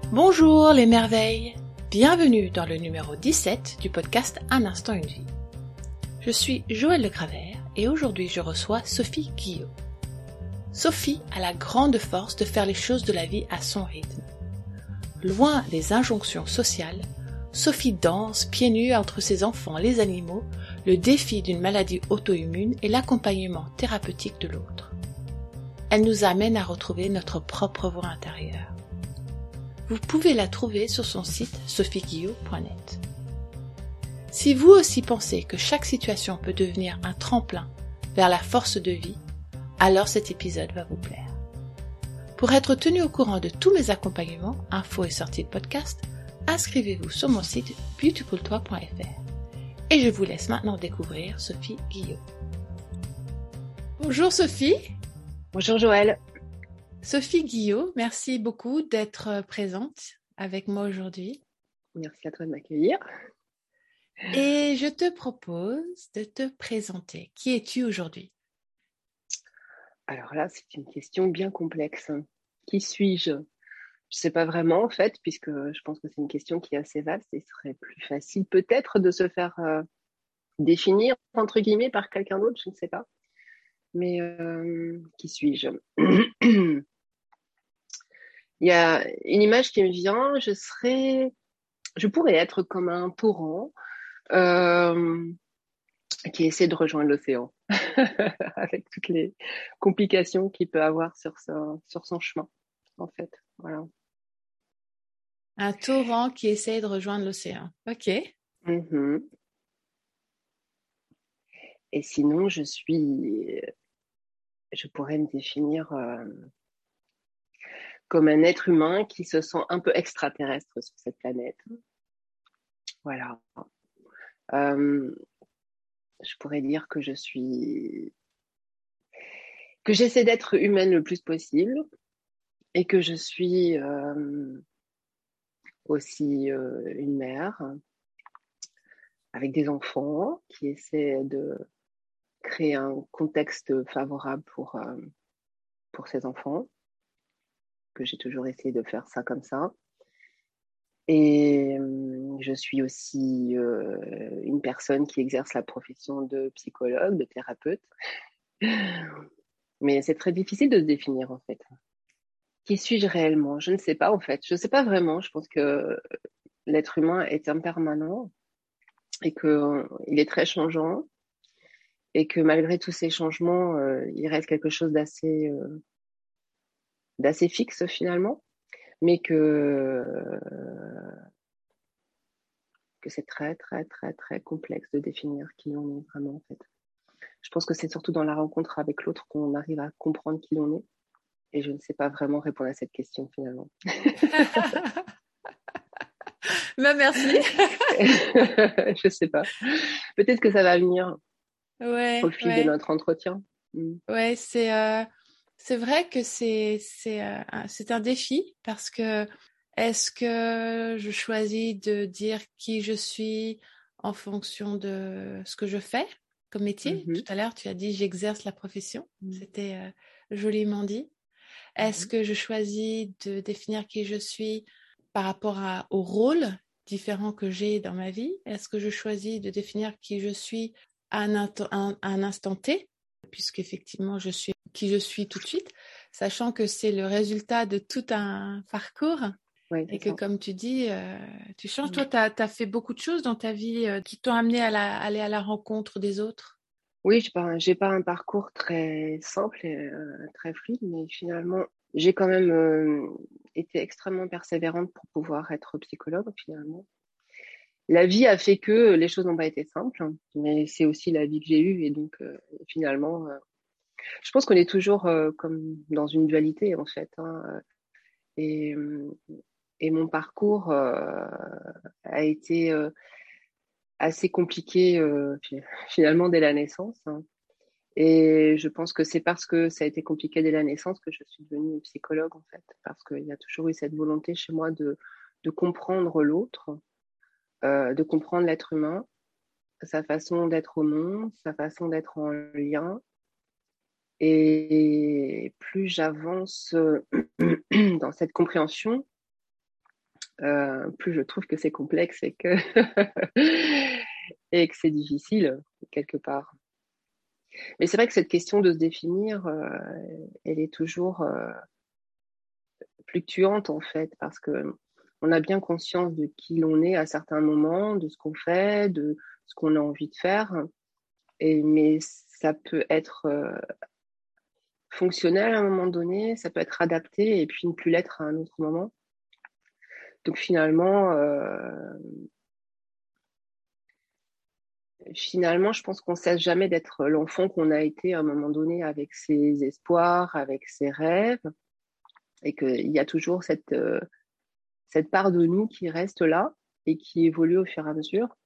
Bonjour les merveilles, bienvenue dans le numéro 17 du podcast Un instant une vie. Je suis Joëlle Lecravert et aujourd'hui je reçois Sophie Guillot. Sophie a la grande force de faire les choses de la vie à son rythme. Loin des injonctions sociales, Sophie danse pieds nus entre ses enfants, les animaux, le défi d'une maladie auto-immune et l'accompagnement thérapeutique de l'autre. Elle nous amène à retrouver notre propre voix intérieure. Vous pouvez la trouver sur son site sophieguillot.net. Si vous aussi pensez que chaque situation peut devenir un tremplin vers la force de vie, alors cet épisode va vous plaire. Pour être tenu au courant de tous mes accompagnements, infos et sorties de podcast, inscrivez-vous sur mon site beautifultoi.fr. Et je vous laisse maintenant découvrir Sophie Guillot. Bonjour Sophie. Bonjour Joëlle. Sophie Guillot, merci beaucoup d'être présente avec moi aujourd'hui. Merci à toi de m'accueillir. Et je te propose de te présenter. Qui es-tu aujourd'hui ? Alors là, c'est une question bien complexe. Qui suis-je ? Je ne sais pas vraiment en fait, puisque je pense que c'est une question qui est assez vaste et il serait plus facile peut-être de se faire définir, entre guillemets, par quelqu'un d'autre, je ne sais pas. Mais qui suis-je ? Il y a une image qui me vient, je pourrais être comme un torrent qui essaie de rejoindre l'océan avec toutes les complications qu'il peut avoir sur son chemin, en fait. Voilà. Un torrent qui essaie de rejoindre l'océan. Ok. Mm-hmm. Et sinon, je pourrais me définir comme un être humain qui se sent un peu extraterrestre sur cette planète. Voilà. Je pourrais dire que j'essaie d'être humaine le plus possible et que je suis aussi une mère avec des enfants qui essaient de créer un contexte favorable pour ces enfants, que j'ai toujours essayé de faire ça comme ça. Et je suis aussi une personne qui exerce la profession de psychologue, de thérapeute. Mais c'est très difficile de se définir en fait. Qui suis-je réellement ? Je ne sais pas en fait. Je ne sais pas vraiment. Je pense que l'être humain est impermanent et qu'il est très changeant et que malgré tous ces changements, il reste quelque chose d'assez fixe finalement, mais que c'est très, très, très, très complexe de définir qui on est vraiment en fait. Je pense que c'est surtout dans la rencontre avec l'autre qu'on arrive à comprendre qui on est. Et je ne sais pas vraiment répondre à cette question finalement. Bah, merci. Je sais pas. Peut-être que ça va venir au fil de Ouais. notre entretien. Ouais, c'est vrai que c'est un défi parce que est-ce que je choisis de dire qui je suis en fonction de ce que je fais comme métier ? Tout à l'heure, tu as dit j'exerce la profession. C'était joliment dit. Est-ce que je choisis de définir qui je suis par rapport au rôle différent que j'ai dans ma vie ? Est-ce que je choisis de définir qui je suis à un instant T, puisqu'effectivement je suis qui je suis tout de suite, sachant que c'est le résultat de tout un parcours et que comme tu dis, tu changes. Toi, tu as fait beaucoup de choses dans ta vie qui t'ont amené à aller à la rencontre des autres. Oui, j'ai pas un parcours très simple et très fluide, mais finalement, j'ai quand même été extrêmement persévérante pour pouvoir être psychologue finalement. La vie a fait que les choses n'ont pas été simples, mais c'est aussi la vie que j'ai eue et donc finalement, je pense qu'on est toujours comme dans une dualité en fait. Et, et mon parcours a été assez compliqué finalement dès la naissance. Et je pense que c'est parce que ça a été compliqué dès la naissance que je suis devenue psychologue en fait, parce qu'il y a toujours eu cette volonté chez moi de comprendre l'autre, de comprendre l'être humain, sa façon d'être au monde, sa façon d'être en lien. Et plus j'avance dans cette compréhension, plus je trouve que c'est complexe et que, et que c'est difficile, quelque part. Mais c'est vrai que cette question de se définir, elle est toujours fluctuante, en fait, parce que on a bien conscience de qui l'on est à certains moments, de ce qu'on fait, de ce qu'on a envie de faire. Mais ça peut être fonctionnel à un moment donné, ça peut être adapté et puis ne plus l'être à un autre moment. Donc finalement, je pense qu'on ne cesse jamais d'être l'enfant qu'on a été à un moment donné avec ses espoirs, avec ses rêves, et qu'il y a toujours cette part de nous qui reste là et qui évolue au fur et à mesure.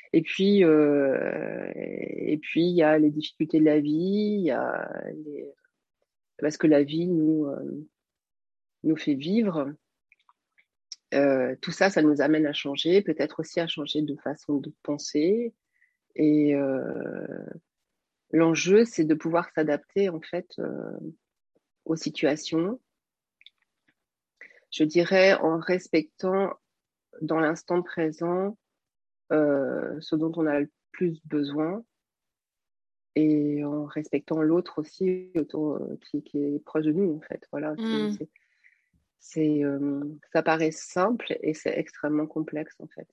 Et puis, il y a les difficultés de la vie, parce que la vie nous fait vivre. Tout ça, ça nous amène à changer, peut-être aussi à changer de façon de penser. Et l'enjeu, c'est de pouvoir s'adapter en fait aux situations. Je dirais en respectant dans l'instant présent ce dont on a le plus besoin et en respectant l'autre aussi autour, qui est proche de nous en fait. Voilà, ça paraît simple et c'est extrêmement complexe en fait.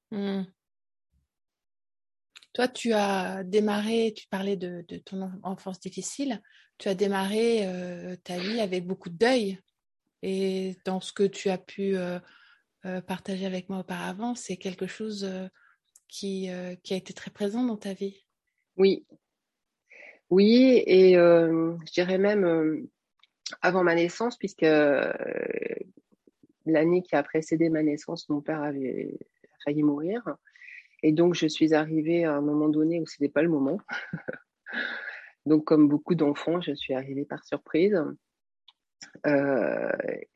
Toi, tu as démarré, tu parlais de ton enfance difficile, tu as démarré ta vie avec beaucoup de deuil. Et dans ce que tu as pu partager avec moi auparavant, c'est quelque chose qui a été très présent dans ta vie. Oui, oui, et je dirais même avant ma naissance, puisque l'année qui a précédé ma naissance, mon père avait failli mourir. Et donc, je suis arrivée à un moment donné où ce n'était pas le moment. Donc, comme beaucoup d'enfants, je suis arrivée par surprise. Euh,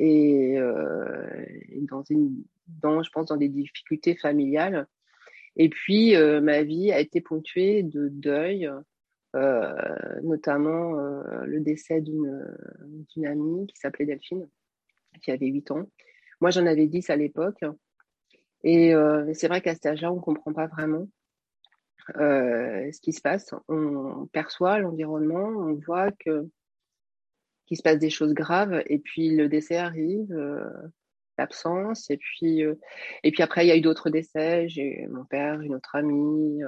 et je pense, dans des difficultés familiales. Et puis, ma vie a été ponctuée de deuil, notamment le décès d'une amie qui s'appelait Delphine, qui avait 8 ans. Moi, j'en avais 10 à l'époque. Et c'est vrai qu'à cet âge-là, on ne comprend pas vraiment ce qui se passe. On perçoit l'environnement, on voit qu'il se passe des choses graves, et puis le décès arrive, l'absence, et puis après, il y a eu d'autres décès. J'ai eu mon père, une autre amie.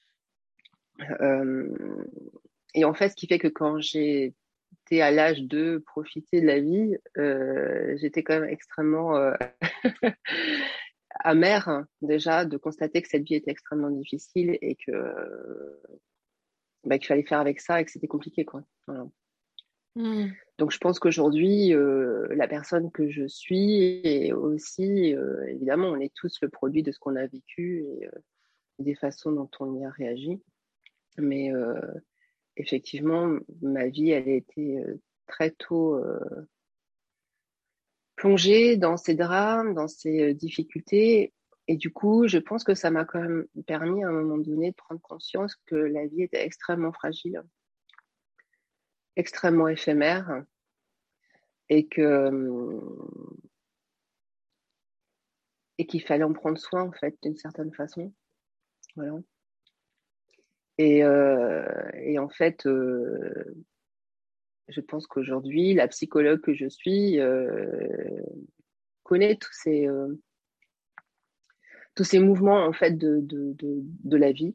Et en fait, ce qui fait que quand j'étais à l'âge de profiter de la vie, j'étais quand même extrêmement amère, hein, déjà, de constater que cette vie était extrêmement difficile et qu'il fallait faire avec ça et que c'était compliqué, quoi. Voilà. Donc, je pense qu'aujourd'hui, la personne que je suis est aussi, évidemment, on est tous le produit de ce qu'on a vécu et des façons dont on y a réagi. Mais effectivement, ma vie, elle a été très tôt plongée dans ces drames, dans ces difficultés. Et du coup, je pense que ça m'a quand même permis à un moment donné de prendre conscience que la vie était extrêmement fragile, extrêmement éphémère, et qu'il fallait en prendre soin, en fait, d'une certaine façon. Voilà. Et en fait, je pense qu'aujourd'hui, la psychologue que je suis connaît tous ces mouvements en fait de la vie.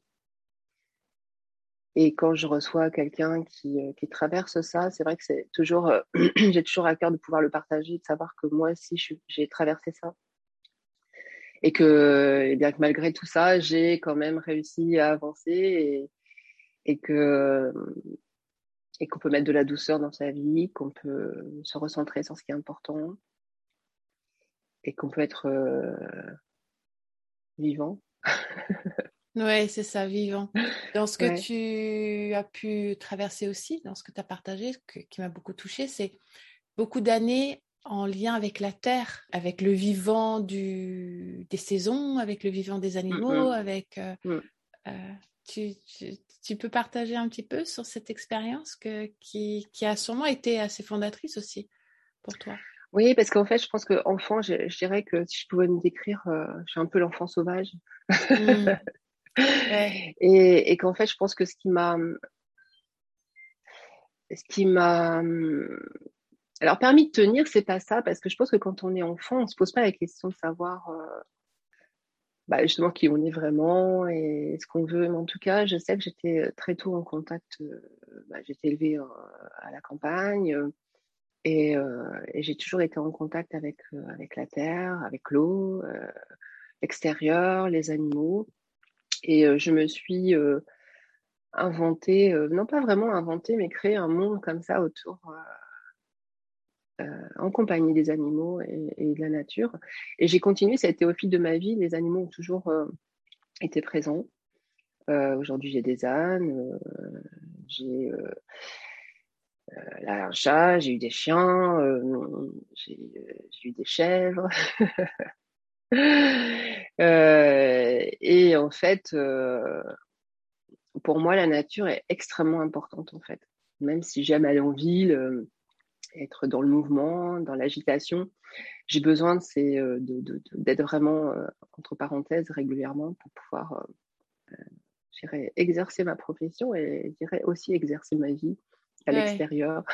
Et quand je reçois quelqu'un qui traverse ça, c'est vrai que c'est toujours, j'ai toujours à cœur de pouvoir le partager, de savoir que moi aussi j'ai traversé ça. Et que malgré tout ça, j'ai quand même réussi à avancer et qu'on peut mettre de la douceur dans sa vie, qu'on peut se recentrer sur ce qui est important et qu'on peut être vivant. Oui, c'est ça, vivant. Dans ce que Ouais. tu as pu traverser aussi, dans ce que tu as partagé, qui m'a beaucoup touchée, c'est beaucoup d'années en lien avec la terre, avec le vivant des saisons, avec le vivant des animaux, avec... tu peux partager un petit peu sur cette expérience qui a sûrement été assez fondatrice aussi pour toi. Oui, parce qu'en fait, je pense que enfant, je dirais que si je pouvais me décrire, je suis un peu l'enfant sauvage. Hmm, ouais, Et qu'en fait, je pense que ce qui m'a, alors permis de tenir, c'est pas ça, parce que je pense que quand on est enfant, on se pose pas la question de savoir, justement qui on est vraiment et ce qu'on veut. Mais en tout cas, je sais que j'étais très tôt en contact. J'étais élevée à la campagne et j'ai toujours été en contact avec la terre, avec l'eau, l'extérieur, les animaux. Et je me suis inventé, non pas vraiment inventé, mais créé un monde comme ça autour, en compagnie des animaux et de la nature. Et j'ai continué, ça a été au fil de ma vie, les animaux ont toujours été présents. Aujourd'hui, j'ai des ânes, j'ai là un chat, j'ai eu des chiens, j'ai eu des chèvres. Et en fait, pour moi, la nature est extrêmement importante en fait. Même si j'aime aller en ville, être dans le mouvement, dans l'agitation, j'ai besoin d'être vraiment, entre parenthèses, régulièrement pour pouvoir, je dirais, exercer ma profession et je dirais aussi exercer ma vie à ouais, l'extérieur.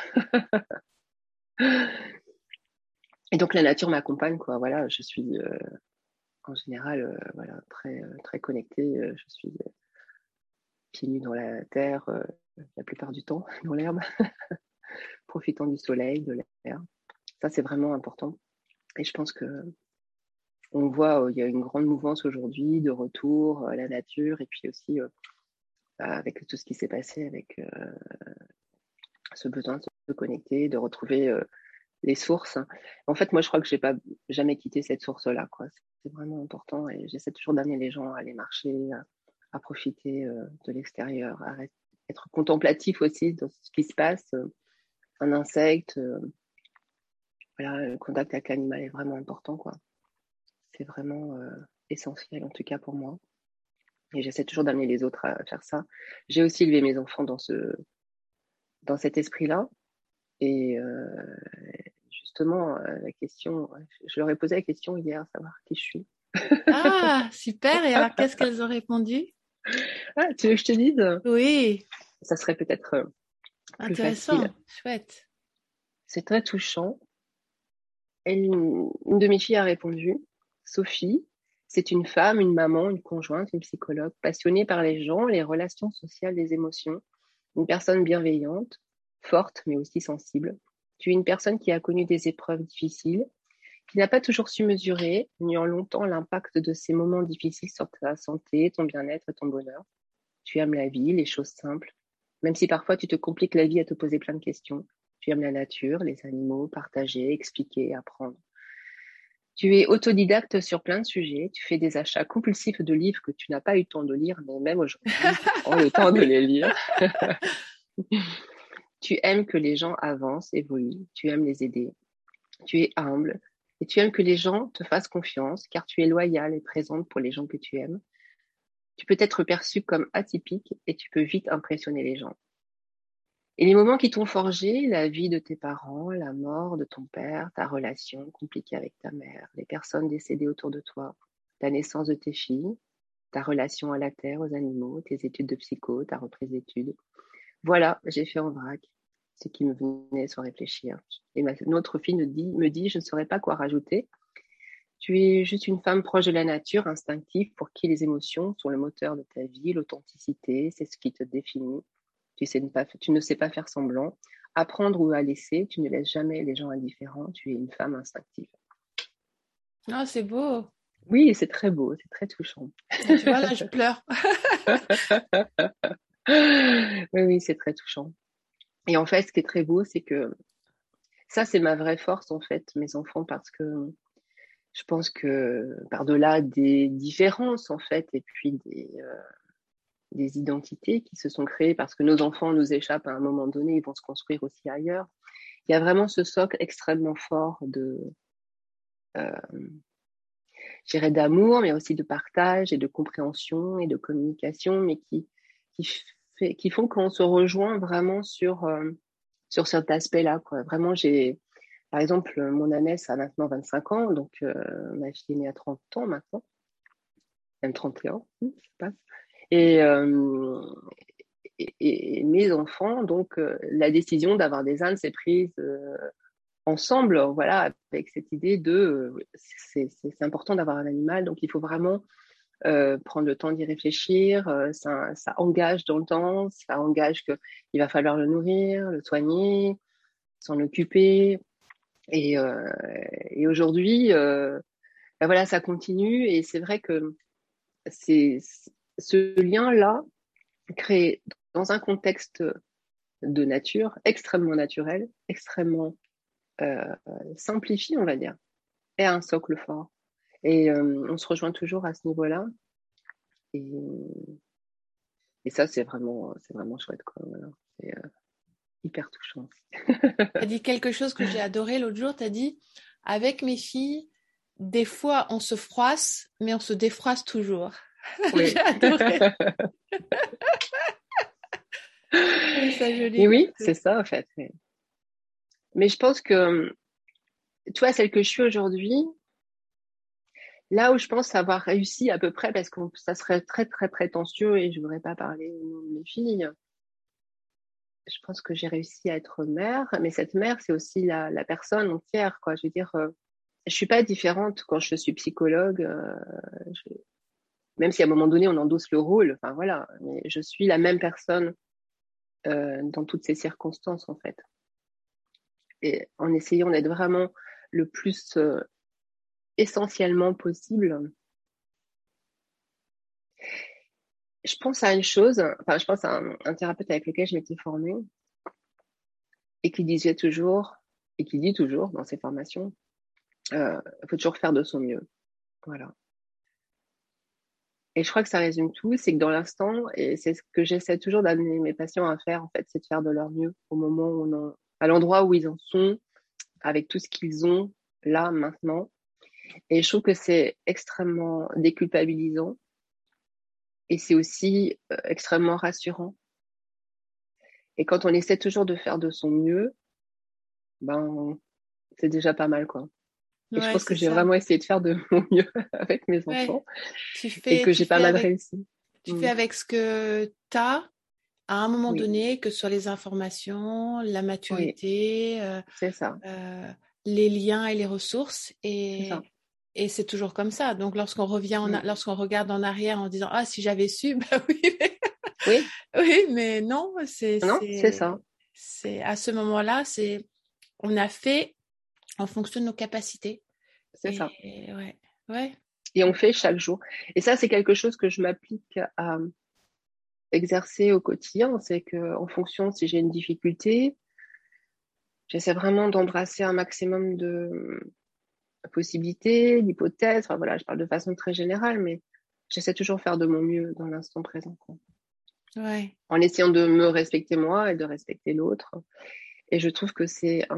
Et donc la nature m'accompagne, quoi. Voilà, je suis en général, voilà, très connectée. Je suis pieds nus dans la terre la plupart du temps, dans l'herbe, profitant du soleil, de l'air. Ça, c'est vraiment important. Et je pense que on voit, il y a une grande mouvance aujourd'hui de retour à la nature et puis aussi avec tout ce qui s'est passé avec ce besoin de se connecter, de retrouver les sources. En fait, moi, je crois que j'ai pas jamais quitté cette source-là, quoi. C'est vraiment important et j'essaie toujours d'amener les gens à aller marcher, à profiter de l'extérieur, être contemplatif aussi dans ce qui se passe. Un insecte, voilà, le contact avec l'animal est vraiment important, quoi. C'est vraiment essentiel, en tout cas pour moi. Et j'essaie toujours d'amener les autres à faire ça. J'ai aussi élevé mes enfants dans cet esprit-là. Et justement, la question, je leur ai posé la question hier, savoir qui je suis. ah, super. Et alors, qu'est-ce qu'elles ont répondu? Ah, tu veux que je te dise? Oui, Ça serait peut-être plus facile. intéressant, chouette. C'est très touchant. Une de mes filles a répondu, Sophie, c'est une femme, une maman, une conjointe, une psychologue, passionnée par les gens, les relations sociales, les émotions, une personne bienveillante, forte mais aussi sensible. Tu es une personne qui a connu des épreuves difficiles, qui n'a pas toujours su mesurer, niant longtemps l'impact de ces moments difficiles sur ta santé, ton bien-être et ton bonheur. Tu aimes la vie, les choses simples, même si parfois tu te compliques la vie à te poser plein de questions. Tu aimes la nature, les animaux, partager, expliquer, apprendre. Tu es autodidacte sur plein de sujets. Tu fais des achats compulsifs de livres que tu n'as pas eu le temps de lire, mais même aujourd'hui, tu prends le temps de les lire. Tu aimes que les gens avancent, évoluent. Tu aimes les aider. Tu es humble. Et tu aimes que les gens te fassent confiance, car tu es loyale et présente pour les gens que tu aimes. Tu peux être perçu comme atypique et tu peux vite impressionner les gens. Et les moments qui t'ont forgé, la vie de tes parents, la mort de ton père, ta relation compliquée avec ta mère, les personnes décédées autour de toi, la naissance de tes filles, ta relation à la terre, aux animaux, tes études de psycho, ta reprise d'études. Voilà, j'ai fait en vrac ce qui me venait sans réfléchir. Et notre fille me dit, je ne saurais pas quoi rajouter. Tu es juste une femme proche de la nature, instinctive, pour qui les émotions sont le moteur de ta vie, l'authenticité, c'est ce qui te définit. Tu ne sais pas faire semblant. Apprendre ou à laisser, tu ne laisses jamais les gens indifférents. Tu es une femme instinctive. Oh, c'est beau. Oui, c'est très beau, c'est très touchant. Et tu vois, là, je pleure. Oui, oui, c'est très touchant. Et en fait, ce qui est très beau, c'est que ça, c'est ma vraie force, en fait, mes enfants, parce que je pense que par-delà des différences, en fait, et puis des identités qui se sont créées parce que nos enfants nous échappent à un moment donné, ils vont se construire aussi ailleurs. Il y a vraiment ce socle extrêmement fort euh, je dirais, d'amour, mais aussi de partage et de compréhension et de communication, mais qui, qui font qu'on se rejoint vraiment sur cet aspect-là, quoi. Vraiment, Par exemple, mon ânesse a maintenant 25 ans, donc ma fille est née à 30 ans maintenant, même 31, ça passe. Et, et mes enfants, donc la décision d'avoir des ânes s'est prise ensemble, voilà, avec cette idée de c'est important d'avoir un animal, donc il faut vraiment prendre le temps d'y réfléchir. Ça engage dans le temps, ça engage qu'il va falloir le nourrir, le soigner, s'en occuper. Et, aujourd'hui, ben voilà, ça continue. Et c'est vrai que c'est ce lien-là créé dans un contexte de nature extrêmement naturel, extrêmement euh, simplifié, on va dire, et un socle fort. Et on se rejoint toujours à ce niveau-là. Et, et ça, c'est vraiment chouette, quoi. Voilà. C'est hyper touchant. Tu as dit quelque chose que j'ai adoré l'autre jour. Tu as dit, avec mes filles, des fois on se froisse, mais on se défroisse toujours. Oui. J'ai adoré. C'est ça Et joli comme oui, truc. c'est ça, en fait. Mais je pense que, tu vois, celle que je suis aujourd'hui, là où je pense avoir réussi à peu près, parce que ça serait très, très prétentieux et je ne voudrais pas parler au nom de mes filles, je pense que j'ai réussi à être mère, mais cette mère, c'est aussi la personne entière, quoi. Je veux dire, je suis pas différente quand je suis psychologue, même si à un moment donné, on endosse le rôle, enfin voilà, mais je suis la même personne dans toutes ces circonstances, en fait. Et en essayant d'être vraiment le plus essentiellement possible. Je pense à une chose, enfin, je pense à un thérapeute avec lequel je m'étais formée et qui disait toujours, et qui dit toujours dans ses formations, faut toujours faire de son mieux. Voilà. Et je crois que ça résume tout, c'est que dans l'instant, et c'est ce que j'essaie toujours d'amener mes patients à faire, en fait, c'est de faire de leur mieux au moment où à l'endroit où ils en sont, avec tout ce qu'ils ont là, maintenant. Et je trouve que c'est extrêmement déculpabilisant et c'est aussi extrêmement rassurant. Et quand on essaie toujours de faire de son mieux, ben, c'est déjà pas mal, quoi. Et je Ouais, pense que c'est j'ai ça. vraiment essayé de faire de mon mieux avec mes Ouais. enfants Tu et fais, que tu j'ai pas fais mal avec, réussi. tu fais Mm. avec ce que tu as à un moment Oui, donné, que ce soit les informations, la oui, maturité, c'est ça, euh, les liens et les ressources. c'est ça. Et c'est toujours comme ça. Donc, Mm. lorsqu'on regarde en arrière en disant, ah, si j'avais su, bah oui, mais, Oui, oui, mais non, non, c'est ça, c'est à ce moment-là, on a fait en fonction de nos capacités. c'est ça. Et ouais, ouais, Et on fait chaque jour. Et ça, c'est quelque chose que je m'applique à exercer au quotidien. C'est que, en fonction, si j'ai une difficulté, j'essaie vraiment d'embrasser un maximum de possibilités, d'hypothèses. Enfin, voilà, je parle de façon très générale, mais j'essaie toujours de faire de mon mieux dans l'instant présent, quoi. ouais. En essayant de me respecter moi et de respecter l'autre. Et je trouve que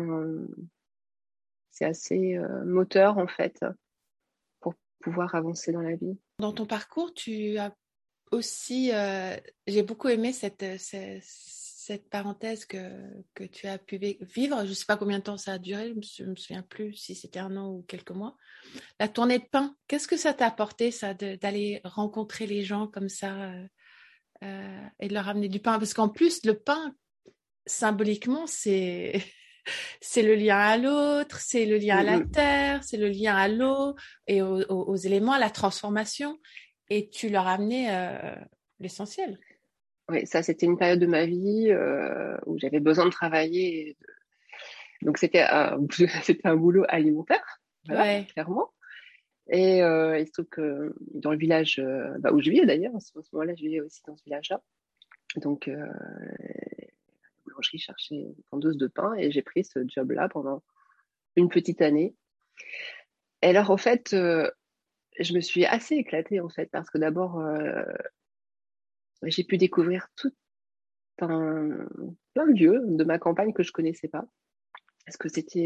c'est assez moteur, en fait, pour pouvoir avancer dans la vie. Dans ton parcours, tu as aussi, j'ai beaucoup aimé cette parenthèse que tu as pu vivre. Je ne sais pas combien de temps ça a duré, je me souviens plus si c'était un an ou quelques mois. La tournée de pain, qu'est-ce que ça t'a apporté, ça, d'aller rencontrer les gens comme ça et de leur amener du pain? Parce qu'en plus, le pain, symboliquement, c'est le lien à l'autre, c'est le lien à la Mm, terre, c'est le lien à l'eau et aux éléments, à la transformation. Et tu leur as amené l'essentiel. Oui, ça, c'était une période de ma vie où j'avais besoin de travailler. Donc, c'était un boulot alimentaire, voilà, Ouais, clairement. Et il se trouve que dans le village où je vivais d'ailleurs, à ce moment-là, je vivais aussi dans ce village-là. Donc, la boulangerie cherchait une vendeuse de pain et j'ai pris ce job-là pendant une petite année. Et alors, en fait, je me suis assez éclatée, en fait, parce que d'abord, j'ai pu découvrir tout plein de lieux de ma campagne que je connaissais pas. Parce que c'était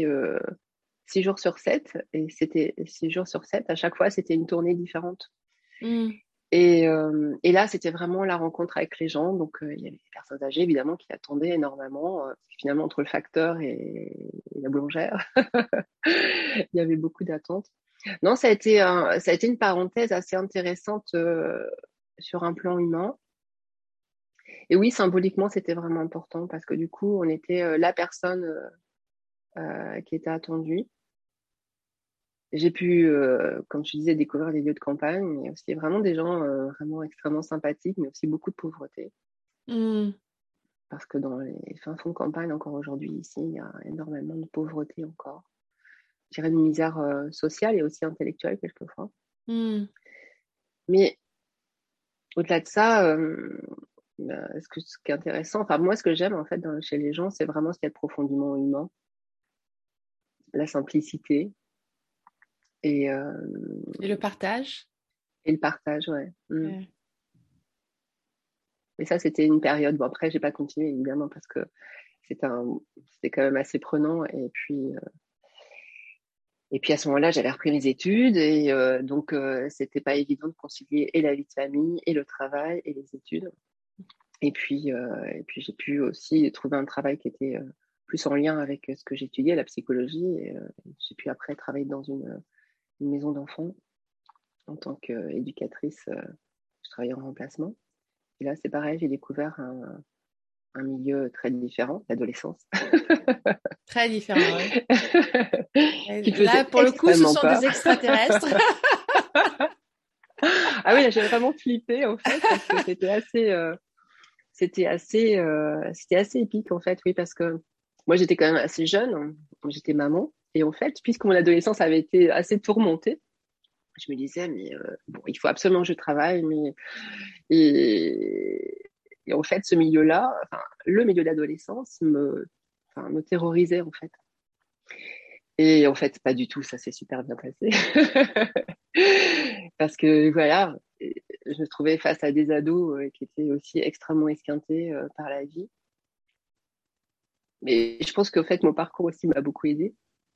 6 jours sur 7, et c'était 6 jours sur 7. À chaque fois, c'était une tournée différente. mm, Et là, c'était vraiment la rencontre avec les gens. Donc, il y avait des personnes âgées, évidemment, qui attendaient énormément. Parce que finalement, entre le facteur et la boulangère, il y avait beaucoup d'attentes. Non, ça a été une parenthèse assez intéressante sur un plan humain. Et oui, symboliquement, c'était vraiment important parce que du coup, on était la personne qui était attendue. J'ai pu, comme je disais, découvrir des lieux de campagne, et aussi vraiment des gens vraiment extrêmement sympathiques, mais aussi beaucoup de pauvreté. Mm. Parce que dans les fins fonds de campagne, encore aujourd'hui, ici, il y a énormément de pauvreté encore. Je dirais une misère sociale et aussi intellectuelle, quelquefois. Mm. Mais au-delà de ça, ce qui est intéressant, enfin, moi, ce que j'aime, en fait, chez les gens, c'est vraiment ce qui est profondément humain, la simplicité et, euh, Et le partage. et le partage, ouais. Mm. Ouais. Et ça, c'était une période. Bon, après, j'ai pas continué, évidemment, parce que c'était quand même assez prenant. Et puis à ce moment-là, j'avais repris mes études et donc c'était pas évident de concilier et la vie de famille et le travail et les études. Et puis j'ai pu aussi trouver un travail qui était plus en lien avec ce que j'étudiais, la psychologie. Et j'ai pu après travailler dans une maison d'enfants en tant qu'éducatrice. Je travaillais en remplacement. Et là, c'est pareil, j'ai découvert un milieu très différent, l'adolescence, Très différent, oui. qui Là, faisait pour le coup, ce extrêmement sont peur. des extraterrestres. Ah oui, là, j'ai vraiment flippé en fait parce que c'était assez épique en fait, oui, parce que moi j'étais quand même assez jeune, j'étais maman, et en fait, puisque mon adolescence avait été assez tourmentée, je me disais mais bon, il faut absolument que je travaille, mais et en fait, ce milieu-là, enfin, le milieu de l'adolescence me terrorisait en fait. Et en fait, pas du tout, ça s'est super bien passé. Parce que voilà, je me trouvais face à des ados qui étaient aussi extrêmement esquintés par la vie. Mais je pense qu'en fait, mon parcours aussi m'a beaucoup aidé.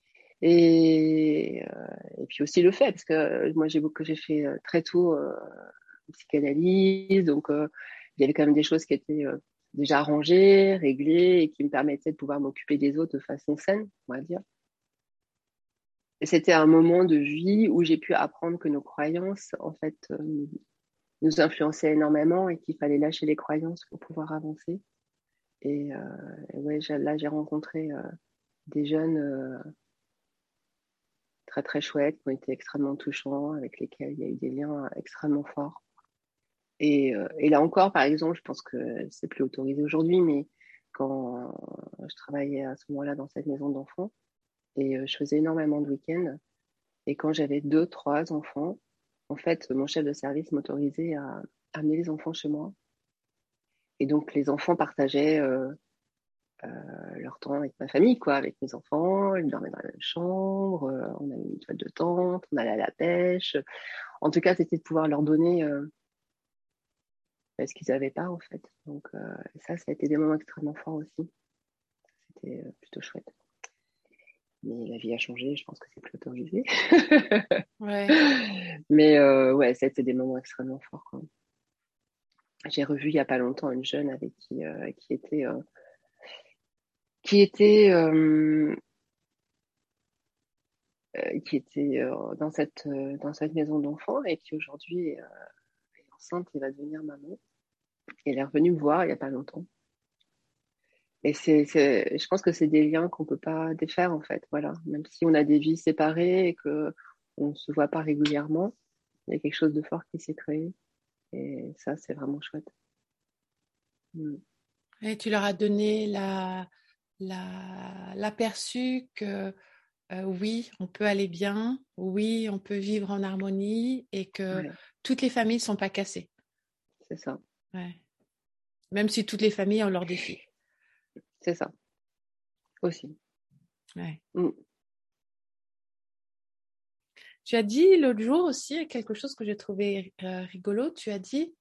Et puis aussi le fait, parce que moi, j'ai fait très tôt psychanalyse, donc il y avait quand même des choses qui étaient déjà arrangées, réglées, et qui me permettaient de pouvoir m'occuper des autres de façon saine, on va dire. Et c'était un moment de vie où j'ai pu apprendre que nos croyances, en fait, nous influençaient énormément et qu'il fallait lâcher les croyances pour pouvoir avancer. Et ouais, là, j'ai rencontré des jeunes très, très chouettes qui ont été extrêmement touchants, avec lesquels il y a eu des liens extrêmement forts. Et là encore, par exemple, je pense que c'est plus autorisé aujourd'hui, mais quand je travaillais à ce moment-là dans cette maison d'enfants, et je faisais énormément de week-ends, et quand j'avais 2, 3 enfants, en fait, mon chef de service m'autorisait à amener les enfants chez moi. Et donc, les enfants partageaient leur temps avec ma famille, quoi, avec mes enfants. Ils dormaient dans la même chambre. On avait une toile de tente. On allait à la pêche. En tout cas, c'était de pouvoir leur donner ce qu'ils n'avaient pas, en fait. Donc, ça a été des moments extrêmement forts aussi. C'était plutôt chouette. Mais la vie a changé. Je pense que c'est plus autorisé. Ouais. Mais ouais, ça a été des moments extrêmement forts, quoi. J'ai revu il y a pas longtemps une jeune avec qui était dans cette maison d'enfants et qui aujourd'hui est enceinte et va devenir maman. Et elle est revenue me voir il y a pas longtemps. Et je pense que c'est des liens qu'on peut pas défaire en fait. Voilà, même si on a des vies séparées et que on se voit pas régulièrement, il y a quelque chose de fort qui s'est créé. Et ça, c'est vraiment chouette. Mm. Et tu leur as donné l'aperçu que oui, on peut aller bien, oui, on peut vivre en harmonie et que Ouais, toutes les familles ne sont pas cassées. c'est ça, Ouais. Même si toutes les familles ont leurs défis. c'est ça aussi. Ouais. Mm. Tu as dit l'autre jour aussi quelque chose que j'ai trouvé rigolo. Tu as dit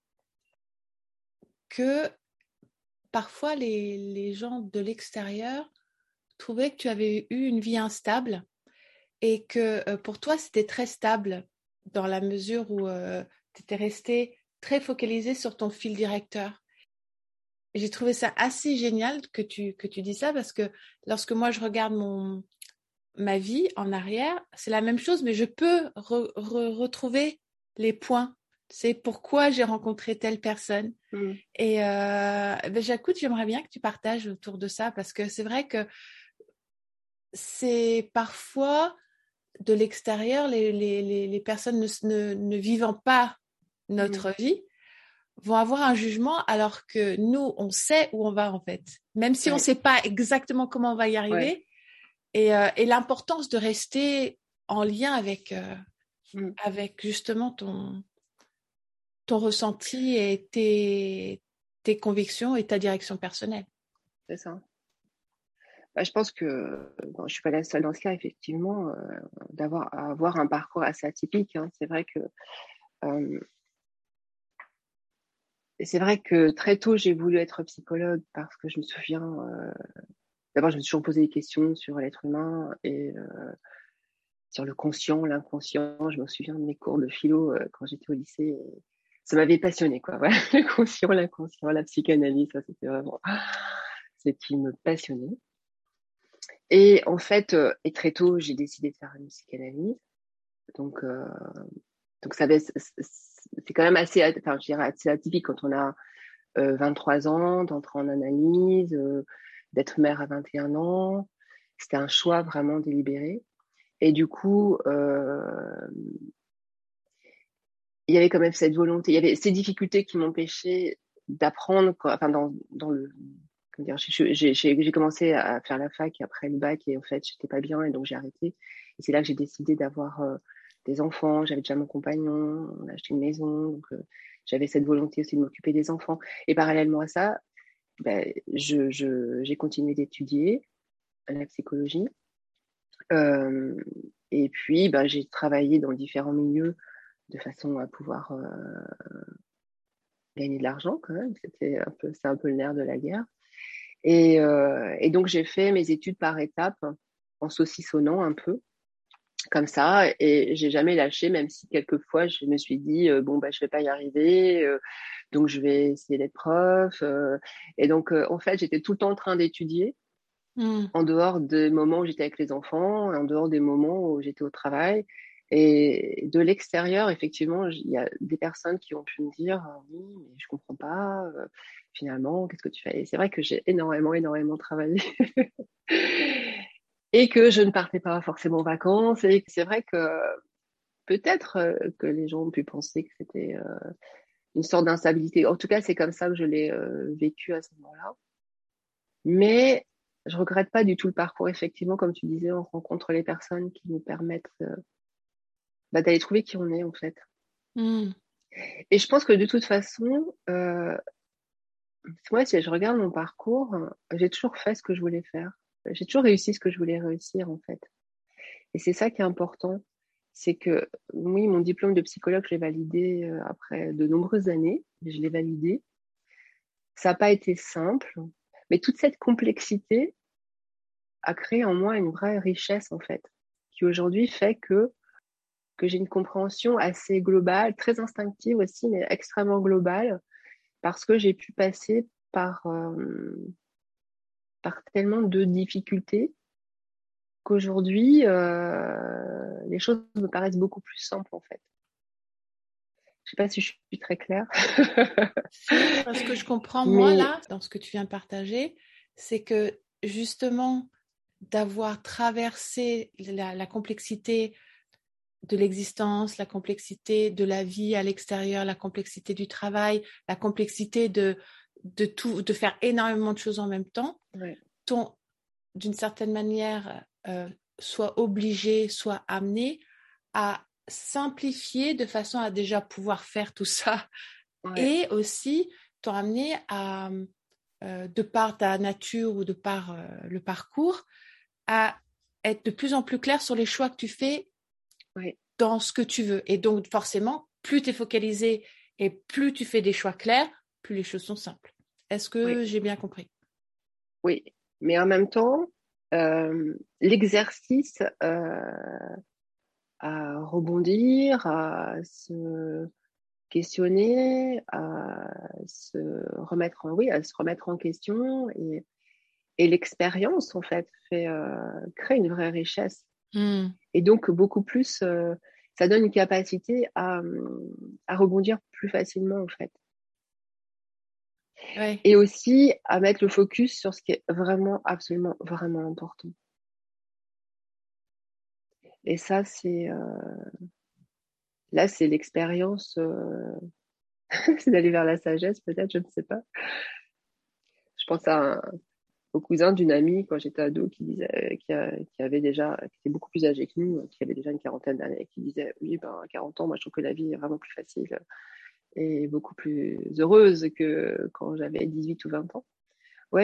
que parfois les gens de l'extérieur trouvaient que tu avais eu une vie instable et que pour toi c'était très stable dans la mesure où tu étais resté très focalisé sur ton fil directeur. Et j'ai trouvé ça assez génial que tu dis ça parce que lorsque moi je regarde ma vie en arrière, c'est la même chose, mais je peux retrouver les points. C'est pourquoi j'ai rencontré telle personne. Et j'écoute, j'aimerais bien que tu partages autour de ça parce que c'est vrai que c'est parfois de l'extérieur, les personnes ne vivant pas notre vie vont avoir un jugement alors que nous, on sait où on va en fait. Même si on ne sait pas exactement comment on va y arriver. Et l'importance de rester en lien avec justement ton ressenti et tes convictions et ta direction personnelle. C'est ça. Je pense que je ne suis pas la seule dans ce cas, effectivement, avoir un parcours assez atypique. Hein. C'est vrai que très tôt, j'ai voulu être psychologue parce que je me souviens, d'abord, je me suis toujours posé des questions sur l'être humain et sur le conscient, l'inconscient. Je me souviens de mes cours de philo quand j'étais au lycée. Ça m'avait passionné, quoi. Voilà, le conscient, l'inconscient, la psychanalyse, ça, c'était vraiment ce qui me passionnait. Et en fait, et très tôt, j'ai décidé de faire une psychanalyse. Donc c'est quand même assez, enfin, je dirais assez atypique quand on a 23 ans, d'entrer en analyse, d'être mère à 21 ans. C'était un choix vraiment délibéré. Et du coup, il y avait quand même cette volonté, il y avait ces difficultés qui m'empêchaient d'apprendre, enfin, dans le, comment dire, j'ai commencé à faire la fac après le bac et en fait, j'étais pas bien et donc j'ai arrêté. Et c'est là que j'ai décidé d'avoir des enfants. J'avais déjà mon compagnon, on a acheté une maison, donc j'avais cette volonté aussi de m'occuper des enfants. Et parallèlement à ça, j'ai continué d'étudier la psychologie. Et puis, j'ai travaillé dans différents milieux de façon à pouvoir gagner de l'argent quand même. C'est un peu le nerf de la guerre. Et donc, j'ai fait mes études par étapes, en saucissonnant un peu, comme ça. Et j'ai jamais lâché, même si quelquefois, je me suis dit, je vais pas y arriver, donc je vais essayer d'être prof. Et donc, en fait, j'étais tout le temps en train d'étudier, en dehors des moments où j'étais avec les enfants, en dehors des moments où j'étais au travail. Et de l'extérieur, effectivement, il y a des personnes qui ont pu me dire oui, mais je comprends pas, finalement, qu'est-ce que tu fais? Et c'est vrai que j'ai énormément travaillé et que je ne partais pas forcément en vacances. Et c'est vrai que peut-être que les gens ont pu penser que c'était une sorte d'instabilité. En tout cas, c'est comme ça que je l'ai vécu à ce moment-là. Mais je regrette pas du tout le parcours. Effectivement, comme tu disais, on rencontre les personnes qui nous permettent d'aller trouver qui on est, en fait. Et je pense que de toute façon, moi, si je regarde mon parcours, j'ai toujours fait ce que je voulais faire. J'ai toujours réussi ce que je voulais réussir, en fait. Et c'est ça qui est important. C'est que, oui, mon diplôme de psychologue, je l'ai validé après de nombreuses années. Je l'ai validé. Ça n'a pas été simple, mais toute cette complexité a créé en moi une vraie richesse, en fait, qui aujourd'hui fait que j'ai une compréhension assez globale, très instinctive aussi, mais extrêmement globale, parce que j'ai pu passer par tellement de difficultés qu'aujourd'hui, les choses me paraissent beaucoup plus simples, en fait. Je sais pas si je suis très claire. Ce que je comprends, moi, là, dans ce que tu viens de partager, c'est que justement, d'avoir traversé la complexité de l'existence, la complexité de la vie à l'extérieur, la complexité du travail, la complexité de tout, de faire énormément de choses en même temps, d'une certaine manière, soit obligé, soit amené à simplifier de façon à déjà pouvoir faire tout ça. Et aussi t'ont amené à, de par ta nature ou de par le parcours, à être de plus en plus clair sur les choix que tu fais dans ce que tu veux. Et donc, forcément, plus tu es focalisé et plus tu fais des choix clairs, plus les choses sont simples. Est-ce que j'ai bien compris? Oui, mais en même temps, l'exercice à rebondir, à questionner, à se à se remettre en question. Et l'expérience, en fait, crée une vraie richesse. Et donc, beaucoup plus, ça donne une capacité à rebondir plus facilement, en fait. Ouais. Et aussi à mettre le focus sur ce qui est vraiment, absolument, vraiment important. Et ça, là, c'est l'expérience, c'est d'aller vers la sagesse, peut-être, je ne sais pas. Je pense au cousin d'une amie quand j'étais ado qui avait déjà, qui était beaucoup plus âgé que nous, qui avait déjà une quarantaine d'années, qui disait, oui, ben, à 40 ans, moi, je trouve que la vie est vraiment plus facile et beaucoup plus heureuse que quand j'avais 18 ou 20 ans. Ouais,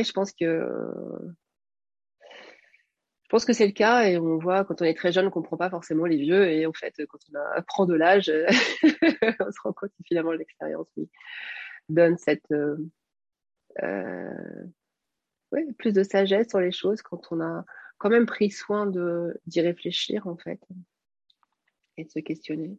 je pense que c'est le cas et on voit quand on est très jeune, on comprend pas forcément les vieux et en fait, quand prend de l'âge, on se rend compte que finalement l'expérience, oui, donne ouais, plus de sagesse sur les choses quand on a quand même pris soin d'y réfléchir en fait et de se questionner.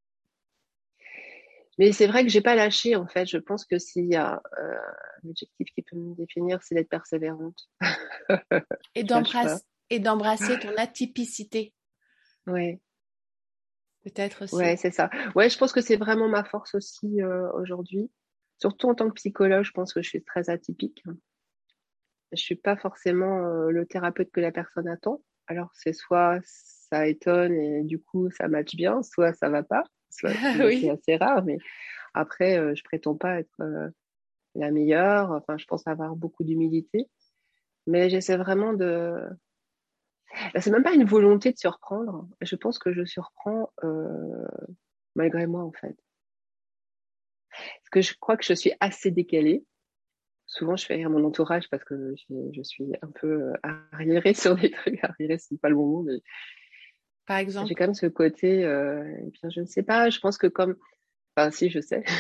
Mais c'est vrai que j'ai pas lâché en fait. Je pense que s'il y a un adjectif qui peut me définir, c'est d'être persévérante. Et Je lâche pas. d'embrasser ton atypicité, Ouais, peut-être aussi. ouais, c'est ça. Ouais, je pense que c'est vraiment ma force aussi aujourd'hui. Surtout en tant que psychologue, je pense que je suis très atypique. Je suis pas forcément le thérapeute que la personne attend. Alors c'est soit ça étonne et du coup ça matche bien, soit ça va pas. Mais c'est Oui. assez rare. Mais après, je prétends pas être la meilleure. Enfin, je pense avoir beaucoup d'humilité. Mais j'essaie vraiment de. Là, c'est même pas une volonté de surprendre. Je pense que je surprends malgré moi en fait. Parce que je crois que je suis assez décalée. Souvent, je fais rire mon entourage parce que je suis un peu arriérée sur des trucs. Arriérée, c'est pas le bon mot, mais Par j'ai exemple. quand même ce côté. Et bien, je ne sais pas. Je pense que comme. Enfin, si, je sais.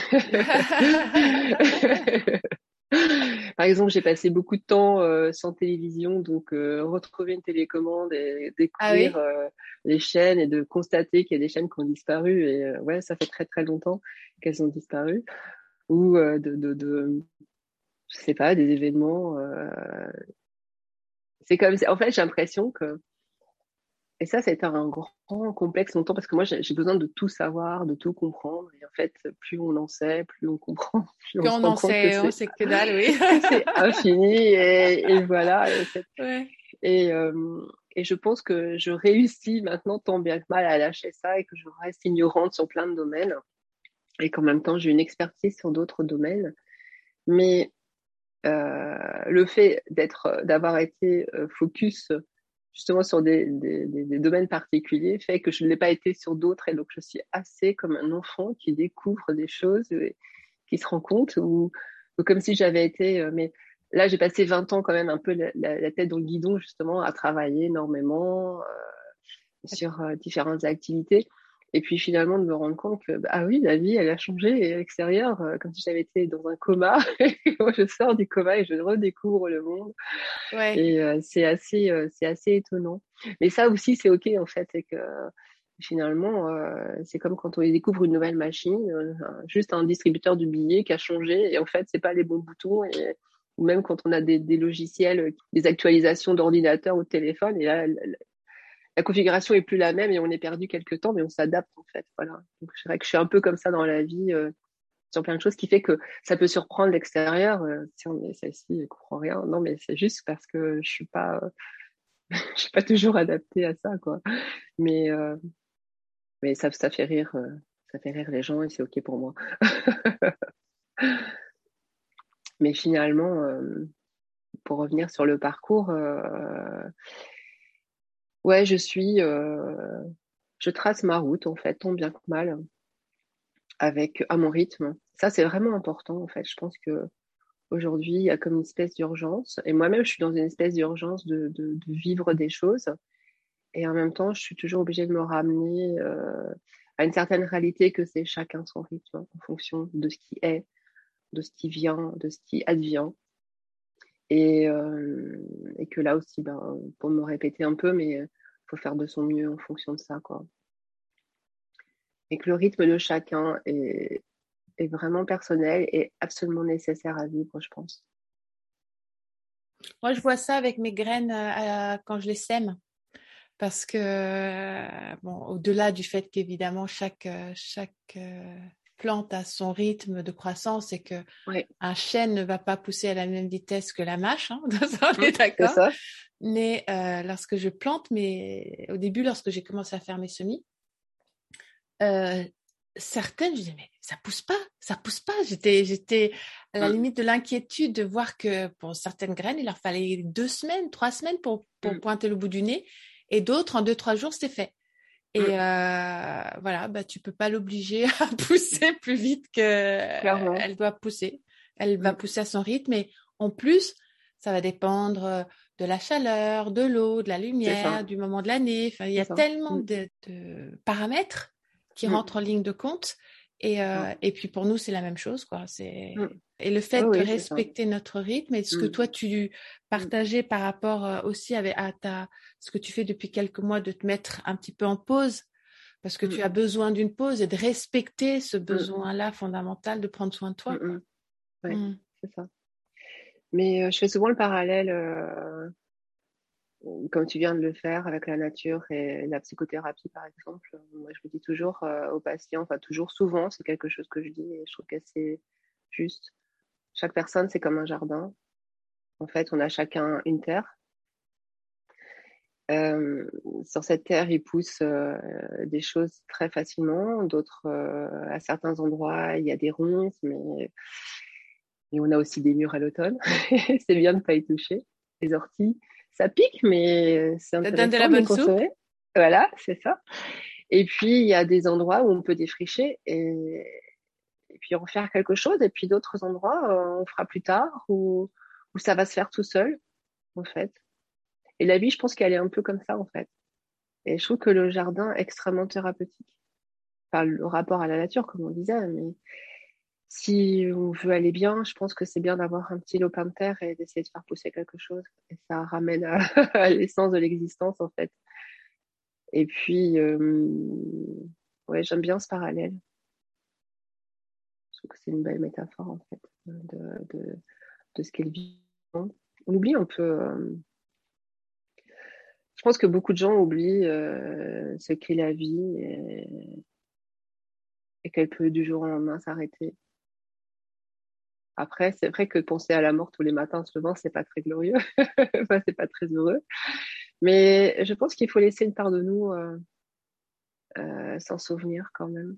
Par exemple, j'ai passé beaucoup de temps sans télévision, donc retrouver une télécommande et Ah découvrir oui? les chaînes et de constater qu'il y a des chaînes qui ont disparu. Et ouais, ça fait très très longtemps qu'elles ont disparu. Ou je sais pas, des événements. C'est comme, en fait, j'ai l'impression que, et ça a été un grand complexe longtemps parce que moi, j'ai besoin de tout savoir, de tout comprendre. Et en fait, plus on en sait, plus on comprend, plus on Puis se rend compte que on sait que dalle, oui. c'est infini et voilà. Ouais. Et, euh, et je pense que je réussis maintenant tant bien que mal à lâcher ça et que je reste ignorante sur plein de domaines et qu'en même temps, j'ai une expertise sur d'autres domaines. Mais le fait d'avoir été focus justement sur des domaines particuliers fait que je ne l'ai pas été sur d'autres et donc je suis assez comme un enfant qui découvre des choses et qui se rend compte ou comme si j'avais été mais là j'ai passé 20 ans quand même un peu la tête dans le guidon justement à travailler énormément sur différentes activités. Et puis finalement de me rendre compte que ah oui, la vie elle a changé à l'extérieur, comme si j'avais été dans un coma. Moi je sors du coma et je redécouvre le monde. Ouais. Et c'est assez étonnant. Mais ça aussi c'est ok en fait, c'est que finalement c'est comme quand on découvre une nouvelle machine, juste un distributeur de billets qui a changé et en fait c'est pas les bons boutons et ou même quand on a des logiciels, des actualisations d'ordinateur ou de téléphone, et là, la configuration est plus la même et on est perdu quelques temps, mais on s'adapte en fait. Voilà. Donc c'est vrai que je suis un peu comme ça dans la vie, sur plein de choses, qui fait que ça peut surprendre l'extérieur. Si on est celle-ci, elle comprend rien. Non, mais c'est juste parce que je suis pas toujours adaptée à ça, quoi. Mais, euh, mais ça fait rire les gens et c'est ok pour moi. Mais finalement, pour revenir sur le parcours, ouais, je trace ma route en fait, tant bien que mal, avec à mon rythme. Ça, c'est vraiment important en fait. Je pense que aujourd'hui, il y a comme une espèce d'urgence. Et moi-même, je suis dans une espèce d'urgence de vivre des choses. Et en même temps, je suis toujours obligée de me ramener à une certaine réalité que c'est chacun son rythme en fonction de ce qui est, de ce qui vient, de ce qui advient. Et, euh, et que là aussi, ben, pour me répéter un peu, mais faut faire de son mieux en fonction de ça, quoi. Et que le rythme de chacun est est vraiment personnel et absolument nécessaire à vivre, je pense. Moi, je vois ça avec mes graines quand je les sème. Parce que, bon, au-delà du fait qu'évidemment, chaque plante a son rythme de croissance et que Oui, un chêne ne va pas pousser à la même vitesse que la mâche, hein, ça, on est c'est d'accord. ça. Mais lorsque je plante, au début, lorsque j'ai commencé à faire mes semis, euh, certaines, je disais, mais ça pousse pas, ça pousse pas. J'étais à la Mm, limite de l'inquiétude de voir que pour certaines graines, il leur fallait 2 semaines, 3 semaines pour mm, pointer le bout du nez, et d'autres, en 2, 3 jours, c'était fait. mm. Et voilà, bah, tu peux pas l'obliger à pousser plus vite que Clairement. elle doit pousser. Elle va Mm, pousser à son rythme, et en plus, ça va dépendre de la chaleur, de l'eau, de la c'est ça, lumière, du moment de l'année. Enfin, il y c'est a ça. tellement Mm, de paramètres qui mm, rentrent en ligne de compte. Et, c'est ça. et puis pour nous, c'est la même chose, quoi. Mm. Et le Oui, fait de oui, c'est ça. respecter notre rythme, et ce que Mm, toi tu mm, partageais par rapport aussi ce que tu fais depuis quelques mois, de te mettre un petit peu en pause parce que mm, tu as besoin d'une pause, et de respecter ce mm, besoin-là fondamental de prendre soin de mm, toi, quoi. mm. Ouais, Mm. c'est ça. Mais je fais souvent le parallèle, comme tu viens de le faire, avec la nature et la psychothérapie, par exemple. Moi, je me dis toujours aux patients, enfin toujours, souvent, c'est quelque chose que je dis et je trouve que c'est juste. Chaque personne, c'est comme un jardin. En fait, on a chacun une terre. Euh, sur cette terre, il pousse des choses très facilement. D'autres, à certains endroits, il y a des ronces, mais on a aussi des murs à l'automne. C'est bien de ne pas y toucher. Les orties, ça pique, mais c'est Ça donne de intéressant la de les bonne soupe. consommer. Voilà, c'est ça. Et puis, il y a des endroits où on peut défricher et puis en faire quelque chose. Et puis d'autres endroits, on fera plus tard, où ça va se faire tout seul, en fait. Et la vie, je pense qu'elle est un peu comme ça, en fait. Et je trouve que le jardin est extrêmement thérapeutique. Enfin, le rapport à la nature, comme on disait, mais si on veut aller bien, je pense que c'est bien d'avoir un petit lopin de terre et d'essayer de faire pousser quelque chose. Et ça ramène à, à l'essence de l'existence, en fait. Et puis, ouais, j'aime bien ce parallèle. Je trouve que c'est une belle métaphore, en fait, de ce qu'est le vivant. On oublie un peu. Je pense que beaucoup de gens oublient ce qu'est la vie et qu'elle peut du jour au lendemain s'arrêter. Après, c'est vrai que penser à la mort tous les matins en se levant, c'est pas très glorieux. Enfin, c'est pas très heureux. Mais je pense qu'il faut laisser une part de nous s'en souvenir quand même.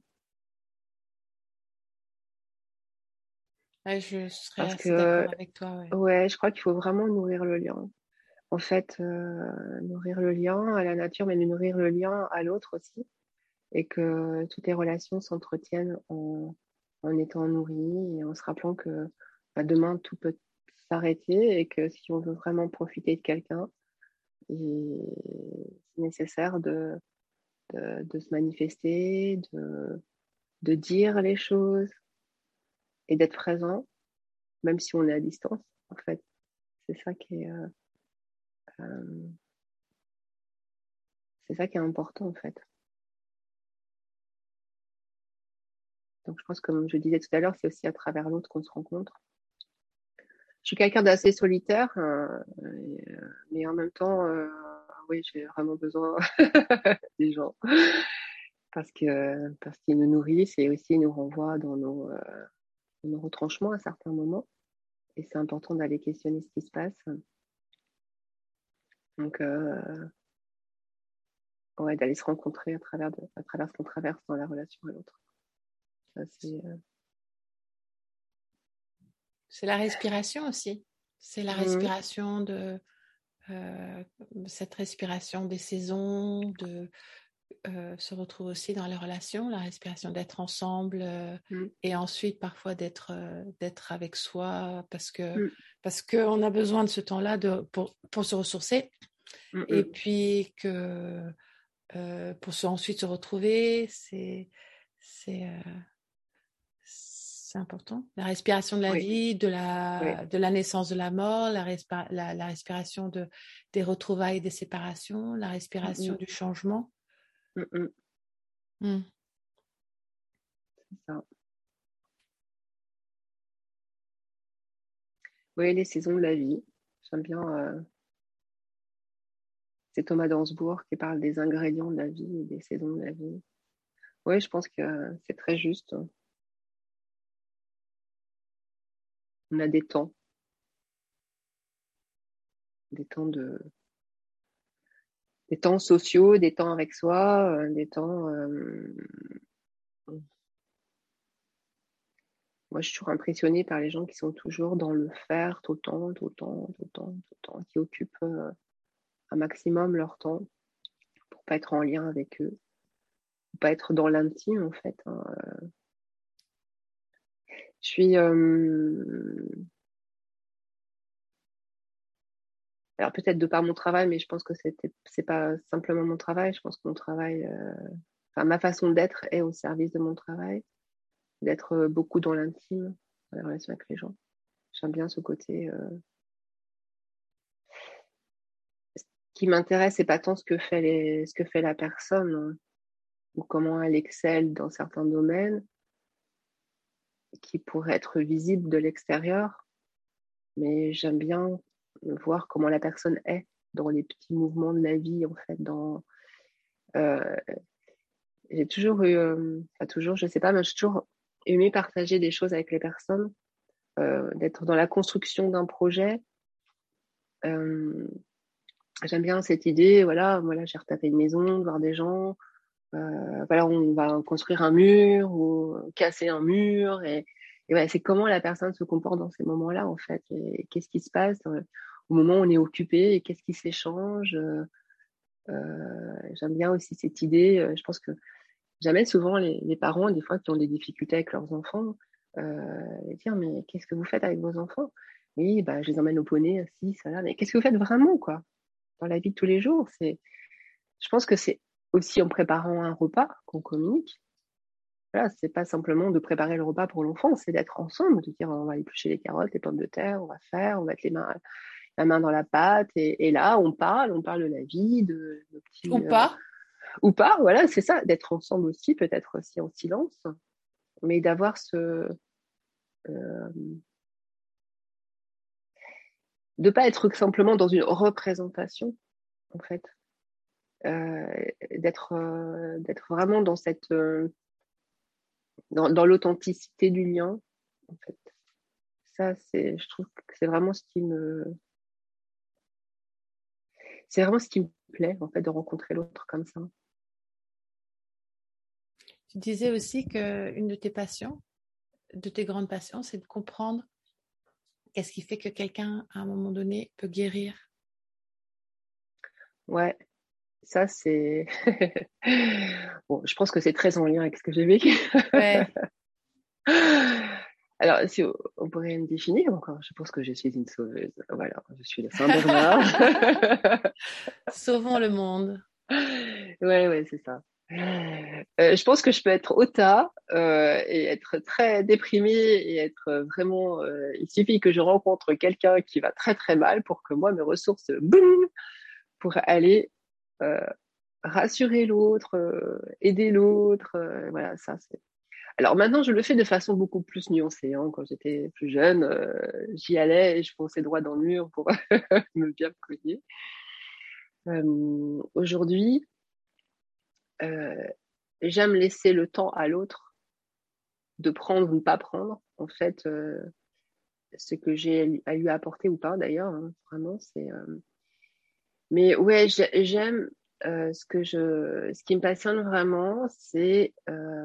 Ouais, je serais Parce assez que, d'accord avec toi. Ouais. ouais, je crois qu'il faut vraiment nourrir le lien. En fait, nourrir le lien à la nature, mais nourrir le lien à l'autre aussi. Et que toutes les relations s'entretiennent en étant nourries et en se rappelant que bah, demain, tout peut s'arrêter et que si on veut vraiment profiter de quelqu'un, c'est nécessaire de se manifester, de dire les choses et d'être présent, même si on est à distance, en fait. C'est ça qui est, euh, c'est ça qui est important, en fait. Donc, je pense, comme je disais tout à l'heure, c'est aussi à travers l'autre qu'on se rencontre. Je suis quelqu'un d'assez solitaire, mais en même temps, oui, j'ai vraiment besoin des gens parce qu'ils nous nourrissent et aussi nous renvoient dans nos retranchements à certains moments. Et c'est important d'aller questionner ce qui se passe. Donc, ouais, d'aller se rencontrer à travers ce qu'on traverse dans la relation à l'autre. Ça, C'est la respiration aussi. C'est la Mhm, respiration euh, cette respiration des saisons, se retrouve aussi dans les relations, la respiration d'être ensemble, mhm, et ensuite parfois d'être avec soi mhm, parce qu'on a besoin de ce temps-là pour se ressourcer, et mhm, puis que pour ensuite se retrouver, c'est c'est important. La respiration de la oui, vie, oui. de la naissance, de la mort, la respiration des retrouvailles et des séparations, la respiration Mhm, du changement. mhm, Mm. c'est ça. Oui, les saisons de la vie. J'aime bien. C'est Thomas d'Andsbourg qui parle des ingrédients de la vie et des saisons de la vie. Oui, je pense que c'est très juste. On a des temps des temps sociaux, des temps avec soi, des temps. Moi, je suis toujours impressionnée par les gens qui sont toujours dans le faire tout le temps, tout le temps, tout le temps, tout le temps, qui occupent un maximum leur temps pour pas être en lien avec eux, pour pas être dans l'intime en fait, hein. Je suis alors peut-être de par mon travail, mais je pense que c'est pas simplement mon travail. Je pense que mon travail, enfin ma façon d'être est au service de mon travail, d'être beaucoup dans l'intime, dans la relation avec les gens. J'aime bien ce côté. Ce qui m'intéresse, c'est pas tant ce que fait la personne, hein, ou comment elle excelle dans certains domaines qui pourraient être visibles de l'extérieur, mais j'aime bien voir comment la personne est dans les petits mouvements de la vie, en fait, euh, j'ai toujours eu, pas toujours, je sais pas, mais j'ai toujours aimé partager des choses avec les personnes, d'être dans la construction d'un projet. Euh, J'aime bien cette idée, voilà, j'ai retapé une maison, de voir des gens, voilà, on va construire un mur ou casser un mur, et ouais, c'est comment la personne se comporte dans ces moments-là, en fait, et qu'est-ce qui se passe au moment où on est occupé, et qu'est-ce qui s'échange. J'aime bien aussi cette idée, je pense que jamais souvent les parents, des fois, qui ont des difficultés avec leurs enfants, dire, mais qu'est-ce que vous faites avec vos enfants? Oui, bah, je les emmène au poney, ainsi, ça là, mais qu'est-ce que vous faites vraiment, quoi, dans la vie de tous les jours? Je pense que c'est aussi en préparant un repas qu'on communique. Voilà, c'est pas simplement de préparer le repas pour l'enfant, c'est d'être ensemble, de dire on va éplucher les carottes, les pommes de terre, on va mettre la main dans la pâte, et là on parle de la vie, de nos Ou petits pas? ou pas, voilà, c'est ça, d'être ensemble aussi, peut-être aussi en silence, mais d'avoir euh, de pas être simplement dans une représentation, en fait, euh, d'être vraiment dans dans l'authenticité du lien, en fait. Ça, je trouve que c'est vraiment ce qui me plaît, en fait, de rencontrer l'autre comme ça. Tu disais aussi qu'une de tes passions, de tes grandes passions, c'est de comprendre qu'est-ce qui fait que quelqu'un, à un moment donné, peut guérir. Ouais, ça, c'est... Bon, je pense que c'est très en lien avec ce que j'ai vécu. Ouais. Alors, si on pourrait me définir encore, je pense que je suis une sauveuse. Voilà, je suis le Saint-Bernard. Sauvons le monde. Ouais, ouais, c'est ça. Je pense que je peux être auta et être très déprimée et être vraiment. Il suffit que je rencontre quelqu'un qui va très très mal pour que moi mes ressources boum pour aller euh, rassurer l'autre, aider l'autre. Voilà, ça c'est. Alors maintenant, je le fais de façon beaucoup plus nuancée, hein. Quand j'étais plus jeune, j'y allais et je fonçais droit dans le mur pour me bien cogner. Aujourd'hui, euh, j'aime laisser le temps à l'autre de prendre ou pas prendre, en fait, ce que j'ai à lui apporter ou pas d'ailleurs, hein, vraiment, mais ouais, j'aime ce qui me passionne vraiment, c'est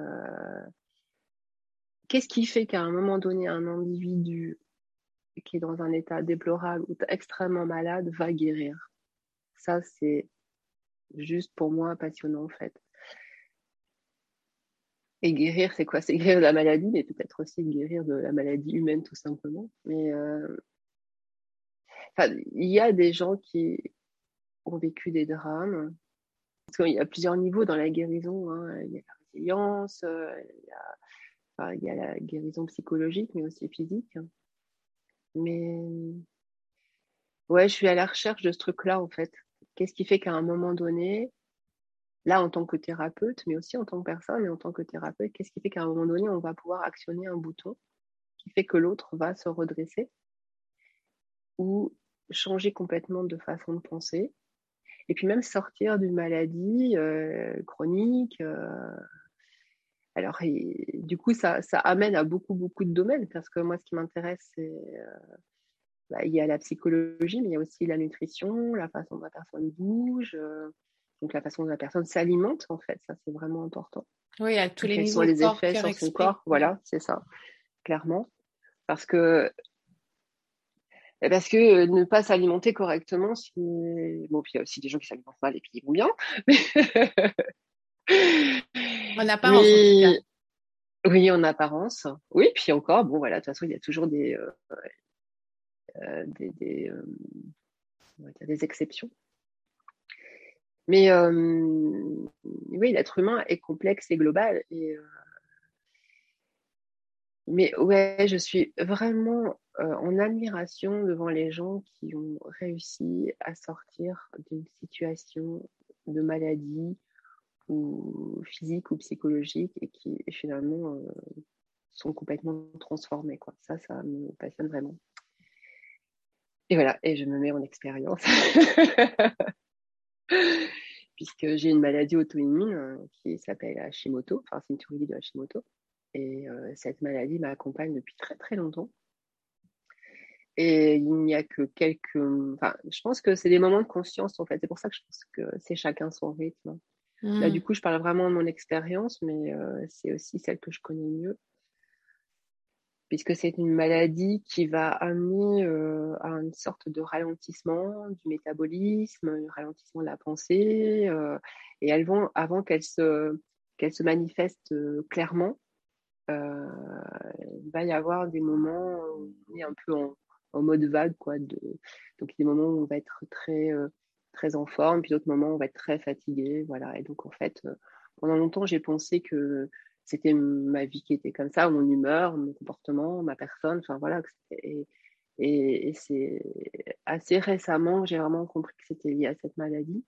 qu'est-ce qui fait qu'à un moment donné, un individu qui est dans un état déplorable ou extrêmement malade va guérir. Ça, c'est juste pour moi passionnant en fait. Et guérir, c'est quoi? C'est guérir de la maladie, mais peut-être aussi guérir de la maladie humaine tout simplement. Mais enfin, il y a des gens qui ont vécu des drames. Parce qu'il y a plusieurs niveaux dans la guérison, hein. Il y a la résilience, enfin, il y a la guérison psychologique, mais aussi physique. Mais ouais, je suis à la recherche de ce truc-là, en fait. Qu'est-ce qui fait qu'à un moment donné, là, en tant que thérapeute, mais aussi en tant que personne et en tant que thérapeute, qu'est-ce qui fait qu'à un moment donné, on va pouvoir actionner un bouton qui fait que l'autre va se redresser ou changer complètement de façon de penser. Et puis même sortir d'une maladie chronique. Alors, du coup, ça amène à beaucoup, beaucoup de domaines, parce que moi, ce qui m'intéresse, c'est il y a la psychologie, mais il y a aussi la nutrition, la façon dont la personne bouge, donc la façon dont la personne s'alimente, en fait, ça, c'est vraiment important. Oui, à tous les Quels sont niveaux, les corps, effets cœur, sur son esprit. corps? Voilà, c'est ça, clairement. Parce que ne pas s'alimenter correctement, bon, puis il y a aussi des gens qui s'alimentent mal et puis ils vont bien. En apparence, en tout cas. Mais oui, en apparence. Oui, puis encore, bon, voilà, de toute façon, il y a toujours on va dire des exceptions. Mais oui, l'être humain est complexe et global. Mais ouais, je suis vraiment en admiration devant les gens qui ont réussi à sortir d'une situation de maladie ou physique ou psychologique et qui finalement sont complètement transformés, quoi. Ça me passionne vraiment. Et voilà, et je me mets en expérience. Puisque j'ai une maladie auto-immune qui s'appelle Hashimoto, enfin c'est une thyroïdite de Hashimoto. Et cette maladie m'accompagne depuis très très longtemps. Et il n'y a que quelques... Enfin, je pense que c'est des moments de conscience, en fait. C'est pour ça que je pense que c'est chacun son rythme. Là, du coup, je parle vraiment de mon expérience, mais c'est aussi celle que je connais mieux, puisque c'est une maladie qui va amener à une sorte de ralentissement du métabolisme, un ralentissement de la pensée, et avant qu'elle se manifeste clairement, il va y avoir des moments où on est un peu en mode vague, quoi. Donc, des moments où on va être très en forme, puis d'autres moments où on va être très fatigué, voilà. Et donc, en fait, pendant longtemps, j'ai pensé que c'était ma vie qui était comme ça, mon humeur, mon comportement, ma personne, enfin voilà. Et c'est assez récemment que j'ai vraiment compris que c'était lié à cette maladie.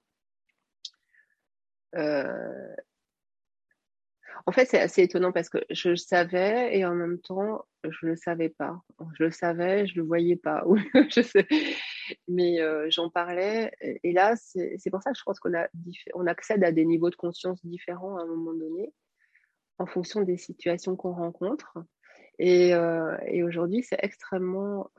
Euh, En fait, c'est assez étonnant parce que je le savais et en même temps, je le savais pas. Je le savais, je le voyais pas. Je sais. Mais j'en parlais. Et là, c'est pour ça que je pense on accède à des niveaux de conscience différents à un moment donné, en fonction des situations qu'on rencontre. Et aujourd'hui, c'est extrêmement,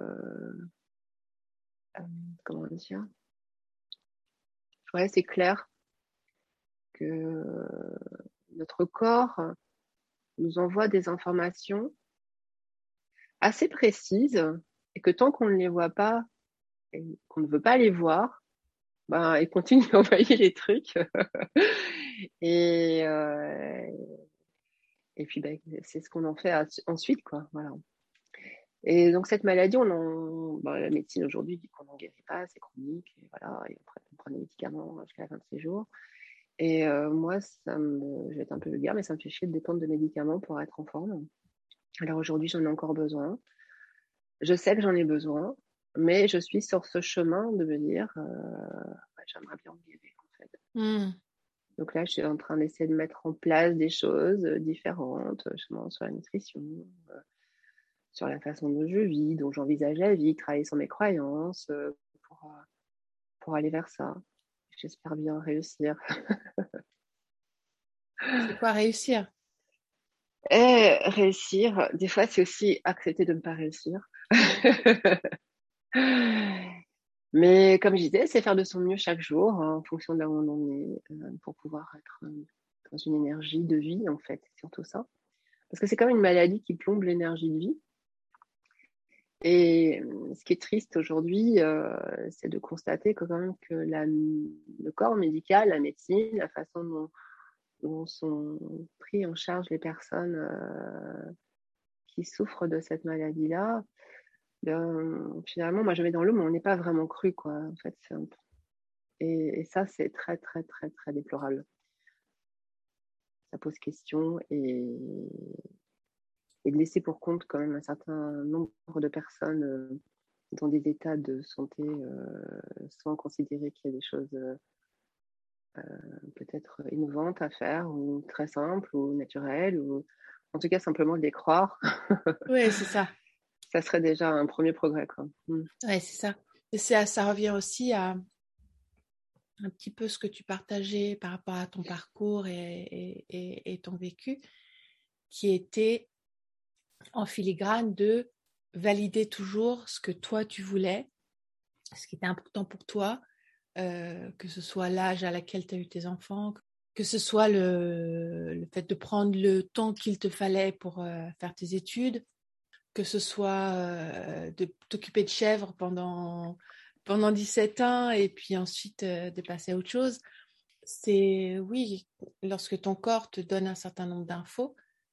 comment dire, ouais, c'est clair que notre corps nous envoie des informations assez précises et que tant qu'on ne les voit pas et qu'on ne veut pas les voir, ben, ils continuent d'envoyer les trucs. et, euh, et puis, ben, c'est ce qu'on en fait ensuite, quoi. Voilà. Et donc, cette maladie, la médecine aujourd'hui dit qu'on n'en guérit pas, c'est chronique, et voilà, et après, on prend des médicaments jusqu'à la fin de ses jours. Et moi, je vais être un peu vulgaire, mais ça me fait chier de dépendre de médicaments pour être en forme. Alors aujourd'hui, j'en ai encore besoin. Je sais que j'en ai besoin, mais je suis sur ce chemin de me dire, j'aimerais bien me guérir, en fait. Donc là, je suis en train d'essayer de mettre en place des choses différentes, justement sur la nutrition, sur la façon dont je vis, dont j'envisage la vie, travailler sur mes croyances pour aller vers ça. J'espère bien réussir. C'est quoi réussir? Et réussir, des fois, c'est aussi accepter de ne pas réussir. Mais comme je disais, c'est faire de son mieux chaque jour en fonction de là où on en est pour pouvoir être dans une énergie de vie, en fait, c'est surtout ça. Parce que c'est comme une maladie qui plombe l'énergie de vie. Et ce qui est triste aujourd'hui, c'est de constater que, quand même, que le corps médical, la médecine, la façon dont sont pris en charge les personnes qui souffrent de cette maladie-là, finalement, moi je mets dans l'eau, mais on n'est pas vraiment cru, quoi. En fait, et ça, c'est très, très, très, très déplorable. Ça pose question et de laisser pour compte quand même un certain nombre de personnes dans des états de santé sans considérer qu'il y a des choses peut-être innovantes à faire ou très simples ou naturelles ou en tout cas simplement de les croire. Oui, c'est ça. Ça serait déjà un premier progrès, quoi. Ouais, c'est ça. Et ça revient aussi à un petit peu ce que tu partageais par rapport à ton parcours et ton vécu, qui était en filigrane de valider toujours ce que toi tu voulais, ce qui était important pour toi, que ce soit l'âge à laquelle tu as eu tes enfants, que ce soit le fait de prendre le temps qu'il te fallait pour faire tes études, que ce soit de t'occuper de chèvres pendant 17 ans et puis ensuite de passer à autre chose. C'est, oui, lorsque ton corps te donne un certain nombre d'infos,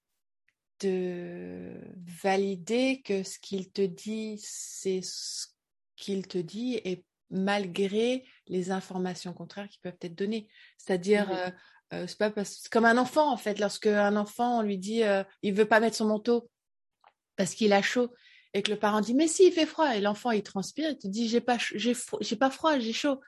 de valider que ce qu'il te dit, c'est ce qu'il te dit, et malgré les informations contraires qui peuvent être données. C'est-à-dire, c'est pas c'est comme un enfant, en fait. Lorsque un enfant, on lui dit, il veut pas mettre son manteau parce qu'il a chaud, et que le parent dit, mais si, il fait froid, et l'enfant, il transpire, il te dit, j'ai pas froid, j'ai chaud.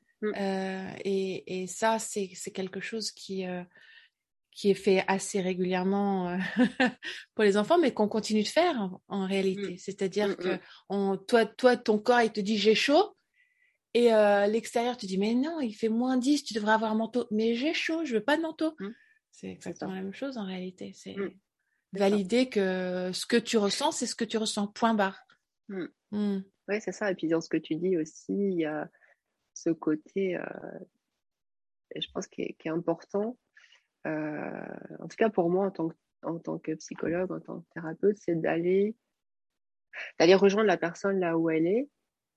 Et ça, c'est quelque chose qui est fait assez régulièrement pour les enfants, mais qu'on continue de faire en réalité. C'est-à-dire que toi, ton corps, il te dit j'ai chaud, et l'extérieur te dit mais non, il fait -10, tu devrais avoir un manteau. Mais j'ai chaud, je veux pas de manteau. C'est exactement la même chose en réalité. C'est valider que ce que tu ressens, c'est ce que tu ressens, point barre. Oui, c'est ça. Et puis dans ce que tu dis aussi, il y a ce côté, je pense, qui est important. En tout cas pour moi, en tant que psychologue, en tant que thérapeute, c'est d'aller rejoindre la personne là où elle est.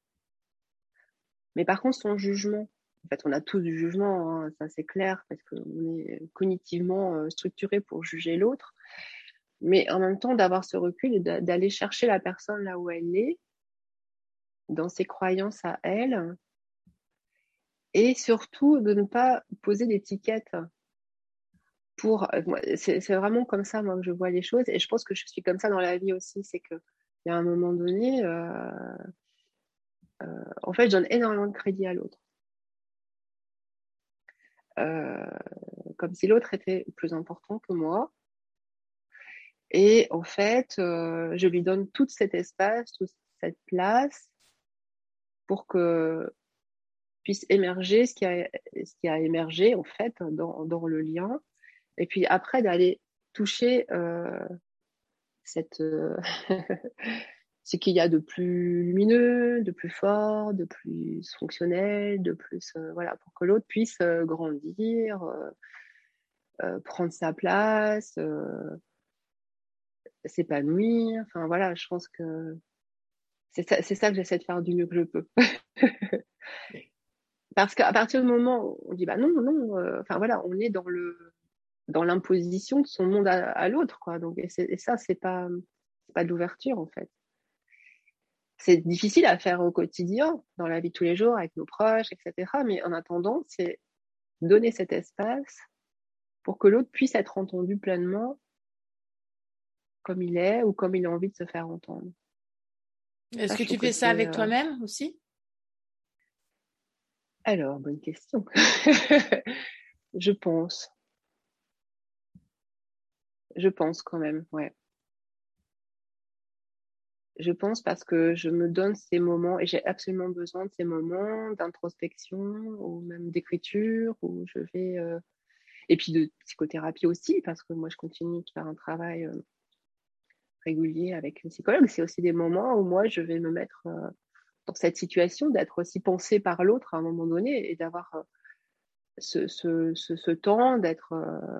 Mais par contre, son jugement, en fait, on a tous du jugement, hein, ça c'est clair, parce qu'on est cognitivement structuré pour juger l'autre. Mais en même temps, d'avoir ce recul et d'aller chercher la personne là où elle est, dans ses croyances à elle, et surtout de ne pas poser d'étiquette. C'est vraiment comme ça, moi, que je vois les choses, et je pense que je suis comme ça dans la vie aussi. C'est qu'il y a un moment donné, en fait, je donne énormément de crédit à l'autre. Comme si l'autre était plus important que moi. Et en fait, je lui donne tout cet espace, toute cette place pour que puisse émerger ce qui a émergé, en fait, dans le lien. Et puis après, d'aller toucher ce qu'il y a de plus lumineux, de plus fort, de plus fonctionnel, de plus voilà, pour que l'autre puisse grandir, prendre sa place, s'épanouir. Enfin voilà, je pense que c'est ça que j'essaie de faire du mieux que je peux. Parce qu'à partir du moment où on dit bah non, enfin voilà, on est dans l'imposition de son monde à l'autre, quoi. Donc et ça, c'est pas de l'ouverture, en fait. C'est difficile à faire au quotidien, dans la vie de tous les jours, avec nos proches, etc. Mais en attendant, c'est donner cet espace pour que l'autre puisse être entendu pleinement comme il est ou comme il a envie de se faire entendre. Est-ce que tu fais ça avec toi-même aussi? Alors, bonne question. Je pense quand même, ouais. Je pense parce que je me donne ces moments, et j'ai absolument besoin de ces moments d'introspection ou même d'écriture, où je vais... et puis de psychothérapie aussi, parce que moi, je continue de faire un travail régulier avec une psychologue. C'est aussi des moments où moi, je vais me mettre dans cette situation, d'être aussi pensée par l'autre à un moment donné, et d'avoir ce temps d'être...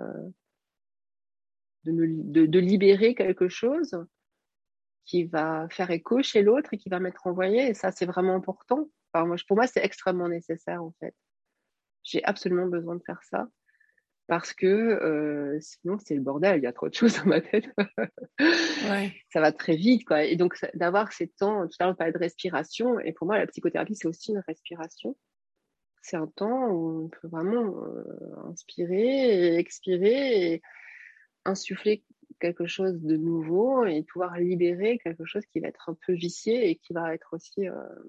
de libérer quelque chose qui va faire écho chez l'autre et qui va m'être envoyé. Et ça, c'est vraiment important. Enfin, pour moi, c'est extrêmement nécessaire, en fait. J'ai absolument besoin de faire ça parce que sinon, c'est le bordel. Il y a trop de choses dans ma tête. Ouais. Ça va très vite, quoi. Et donc, d'avoir ces temps, tout à l'heure, on parlait de respiration. Et pour moi, la psychothérapie, c'est aussi une respiration. C'est un temps où on peut vraiment inspirer et expirer et insuffler quelque chose de nouveau et pouvoir libérer quelque chose qui va être un peu vicié et qui va être aussi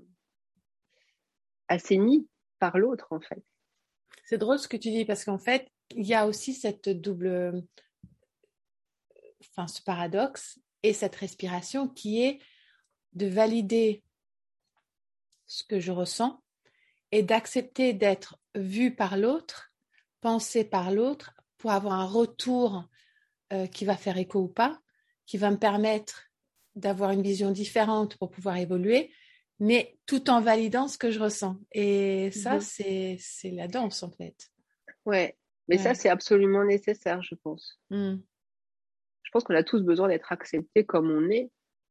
assaini par l'autre, en fait. C'est drôle ce que tu dis, parce qu'en fait, il y a aussi cette ce paradoxe et cette respiration qui est, de valider ce que je ressens et d'accepter d'être vue par l'autre, pensée par l'autre, pour avoir un retour qui va faire écho ou pas, qui va me permettre d'avoir une vision différente pour pouvoir évoluer, mais tout en validant ce que je ressens. Et ça, c'est la danse, en fait. Ouais, mais ça, c'est absolument nécessaire, je pense. Je pense qu'on a tous besoin d'être acceptés comme on est,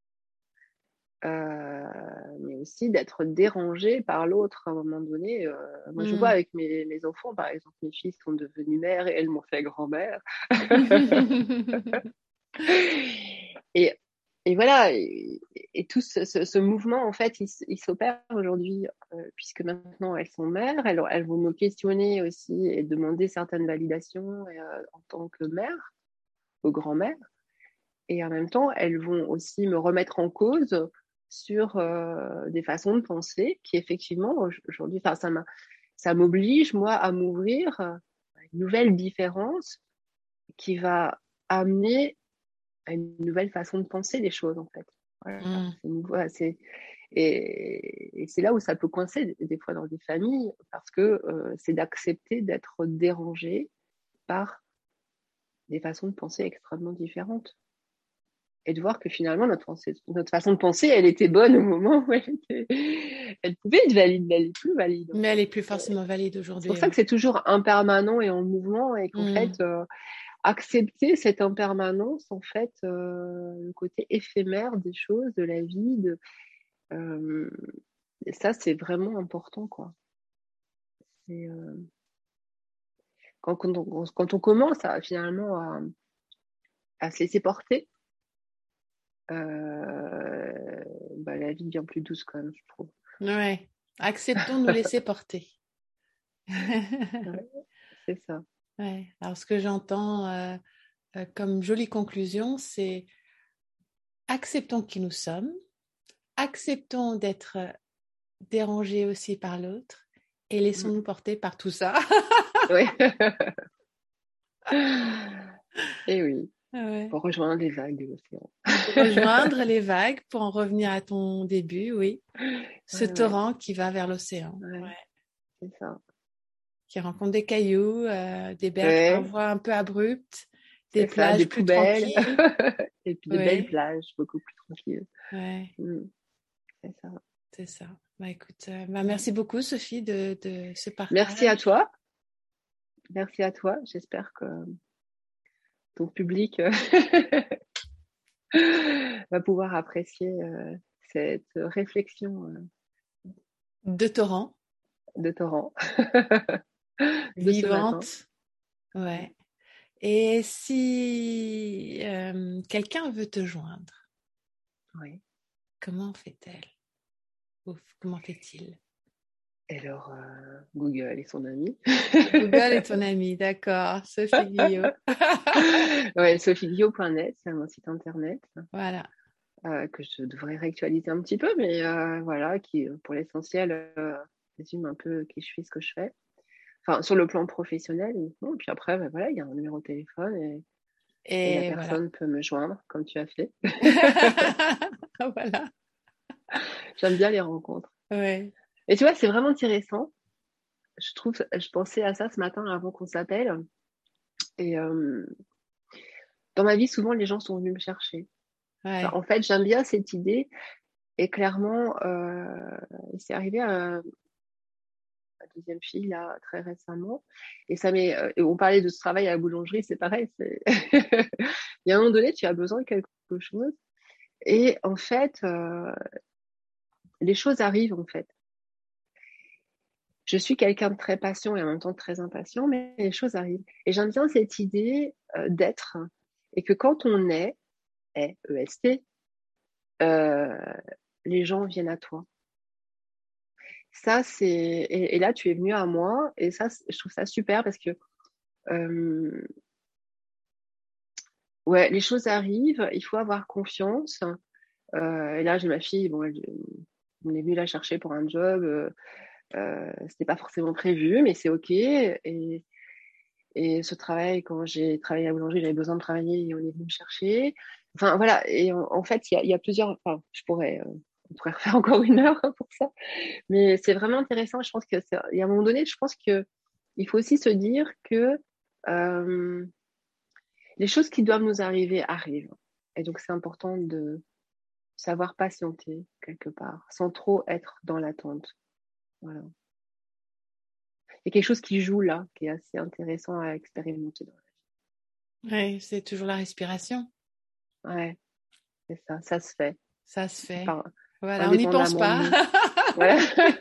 mais aussi d'être dérangé par l'autre à un moment donné. Moi, je vois avec mes enfants, par exemple, mes filles sont devenues mères et elles m'ont fait grand-mère. Et voilà, et tout ce mouvement, en fait, il s'opère aujourd'hui, puisque maintenant elles sont mères, elles vont me questionner aussi et demander certaines validations en tant que mère, ou grand-mère. Et en même temps, elles vont aussi me remettre en cause sur des façons de penser qui, effectivement, aujourd'hui, ça m'oblige, moi, à m'ouvrir à une nouvelle différence qui va amener à une nouvelle façon de penser les choses, en fait. Voilà, et c'est là où ça peut coincer des fois dans des familles, parce que c'est d'accepter d'être dérangé par des façons de penser extrêmement différentes. Et de voir que finalement, notre façon de penser, elle était bonne au moment où elle pouvait être valide, mais elle n'est plus valide. Mais elle n'est plus forcément valide aujourd'hui. C'est pour ça que c'est toujours impermanent et en mouvement, et qu'en fait, accepter cette impermanence, en fait, le côté éphémère des choses, de la vie, ça, c'est vraiment important, quoi. Quand on commence finalement à se laisser porter, la vie devient plus douce quand même, je trouve. Ouais, acceptons de nous laisser porter. C'est ça. Ouais. Alors ce que j'entends comme jolie conclusion, c'est acceptons qui nous sommes, acceptons d'être dérangés aussi par l'autre et laissons-nous porter par tout ça. Oui. Et oui. Ouais. Pour rejoindre les vagues de l'océan. Pour rejoindre les vagues, pour en revenir à ton début, oui. Ce torrent qui va vers l'océan. Ouais. C'est ça. Qui rencontre des cailloux, des berges parfois un peu abruptes, des plages des plus poubelles. tranquilles. Et puis de belles plages, beaucoup plus tranquilles. Ouais. C'est ça. C'est ça. Bah, écoute, merci beaucoup, Sophie, de ce partage. Merci à toi. Merci à toi. J'espère que ton public va pouvoir apprécier cette réflexion de torrent. Vivante. Ouais. Et si quelqu'un veut te joindre, comment fait-elle? Ou comment fait-il? Alors, Google est son ami. Google est ton ami, d'accord. Sophie Guillot. Ouais, sophieguillot.net, c'est mon site internet. Voilà. Que je devrais réactualiser un petit peu, mais voilà, qui, pour l'essentiel, résume un peu qui je suis, ce que je fais. Enfin, sur le plan professionnel, uniquement. Puis après, voilà, il y a un numéro de téléphone et la personne peut me joindre, comme tu as fait. Voilà. J'aime bien les rencontres. Ouais. Et tu vois, c'est vraiment intéressant. Je pensais à ça ce matin avant qu'on s'appelle. Et dans ma vie, souvent, les gens sont venus me chercher. Ouais. Enfin, en fait, j'aime bien cette idée. Et clairement, c'est arrivé à ma deuxième fille, là, très récemment. Et on parlait de ce travail à la boulangerie, c'est pareil. Il y a un moment donné, tu as besoin de quelque chose. Et en fait, les choses arrivent, en fait. Je suis quelqu'un de très patient et en même temps de très impatient, mais les choses arrivent. Et j'aime bien cette idée d'être, et que quand on est, EST, les gens viennent à toi. Ça, et là, tu es venu à moi, et ça, je trouve ça super parce que les choses arrivent, il faut avoir confiance. Et là, j'ai ma fille, on est venu la chercher pour un job. C'était pas forcément prévu, mais c'est OK. Et ce travail, quand j'ai travaillé à la boulangerie, j'avais besoin de travailler et on est venu me chercher. Enfin, voilà. Et en fait, il y a plusieurs. Enfin, je pourrais on pourrait refaire encore 1 heure pour ça. Mais c'est vraiment intéressant. Je pense que il y a un moment donné, je pense que il faut aussi se dire que les choses qui doivent nous arriver arrivent. Et donc, c'est important de savoir patienter quelque part, sans trop être dans l'attente. Voilà. Il y a quelque chose qui joue là, qui est assez intéressant à expérimenter dans la vie. Oui, c'est toujours la respiration. Ouais, c'est ça, ça se fait. Ça se fait. Voilà, on n'y pense pas. Ouais.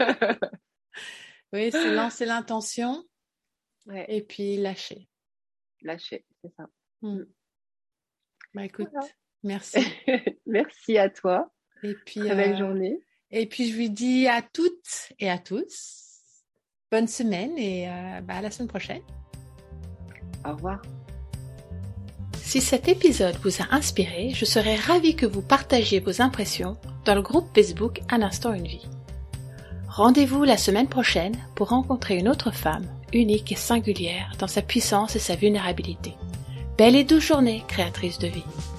Oui, c'est lancer l'intention et puis lâcher. Lâcher, c'est ça. Bah écoute, merci. Merci à toi. Et puis, très belle journée. Et puis je lui dis à toutes et à tous, bonne semaine et à la semaine prochaine. Au revoir. Si cet épisode vous a inspiré, je serais ravie que vous partagiez vos impressions dans le groupe Facebook Un instant une vie. Rendez-vous la semaine prochaine pour rencontrer une autre femme, unique et singulière dans sa puissance et sa vulnérabilité. Belle et douce journée, créatrice de vie.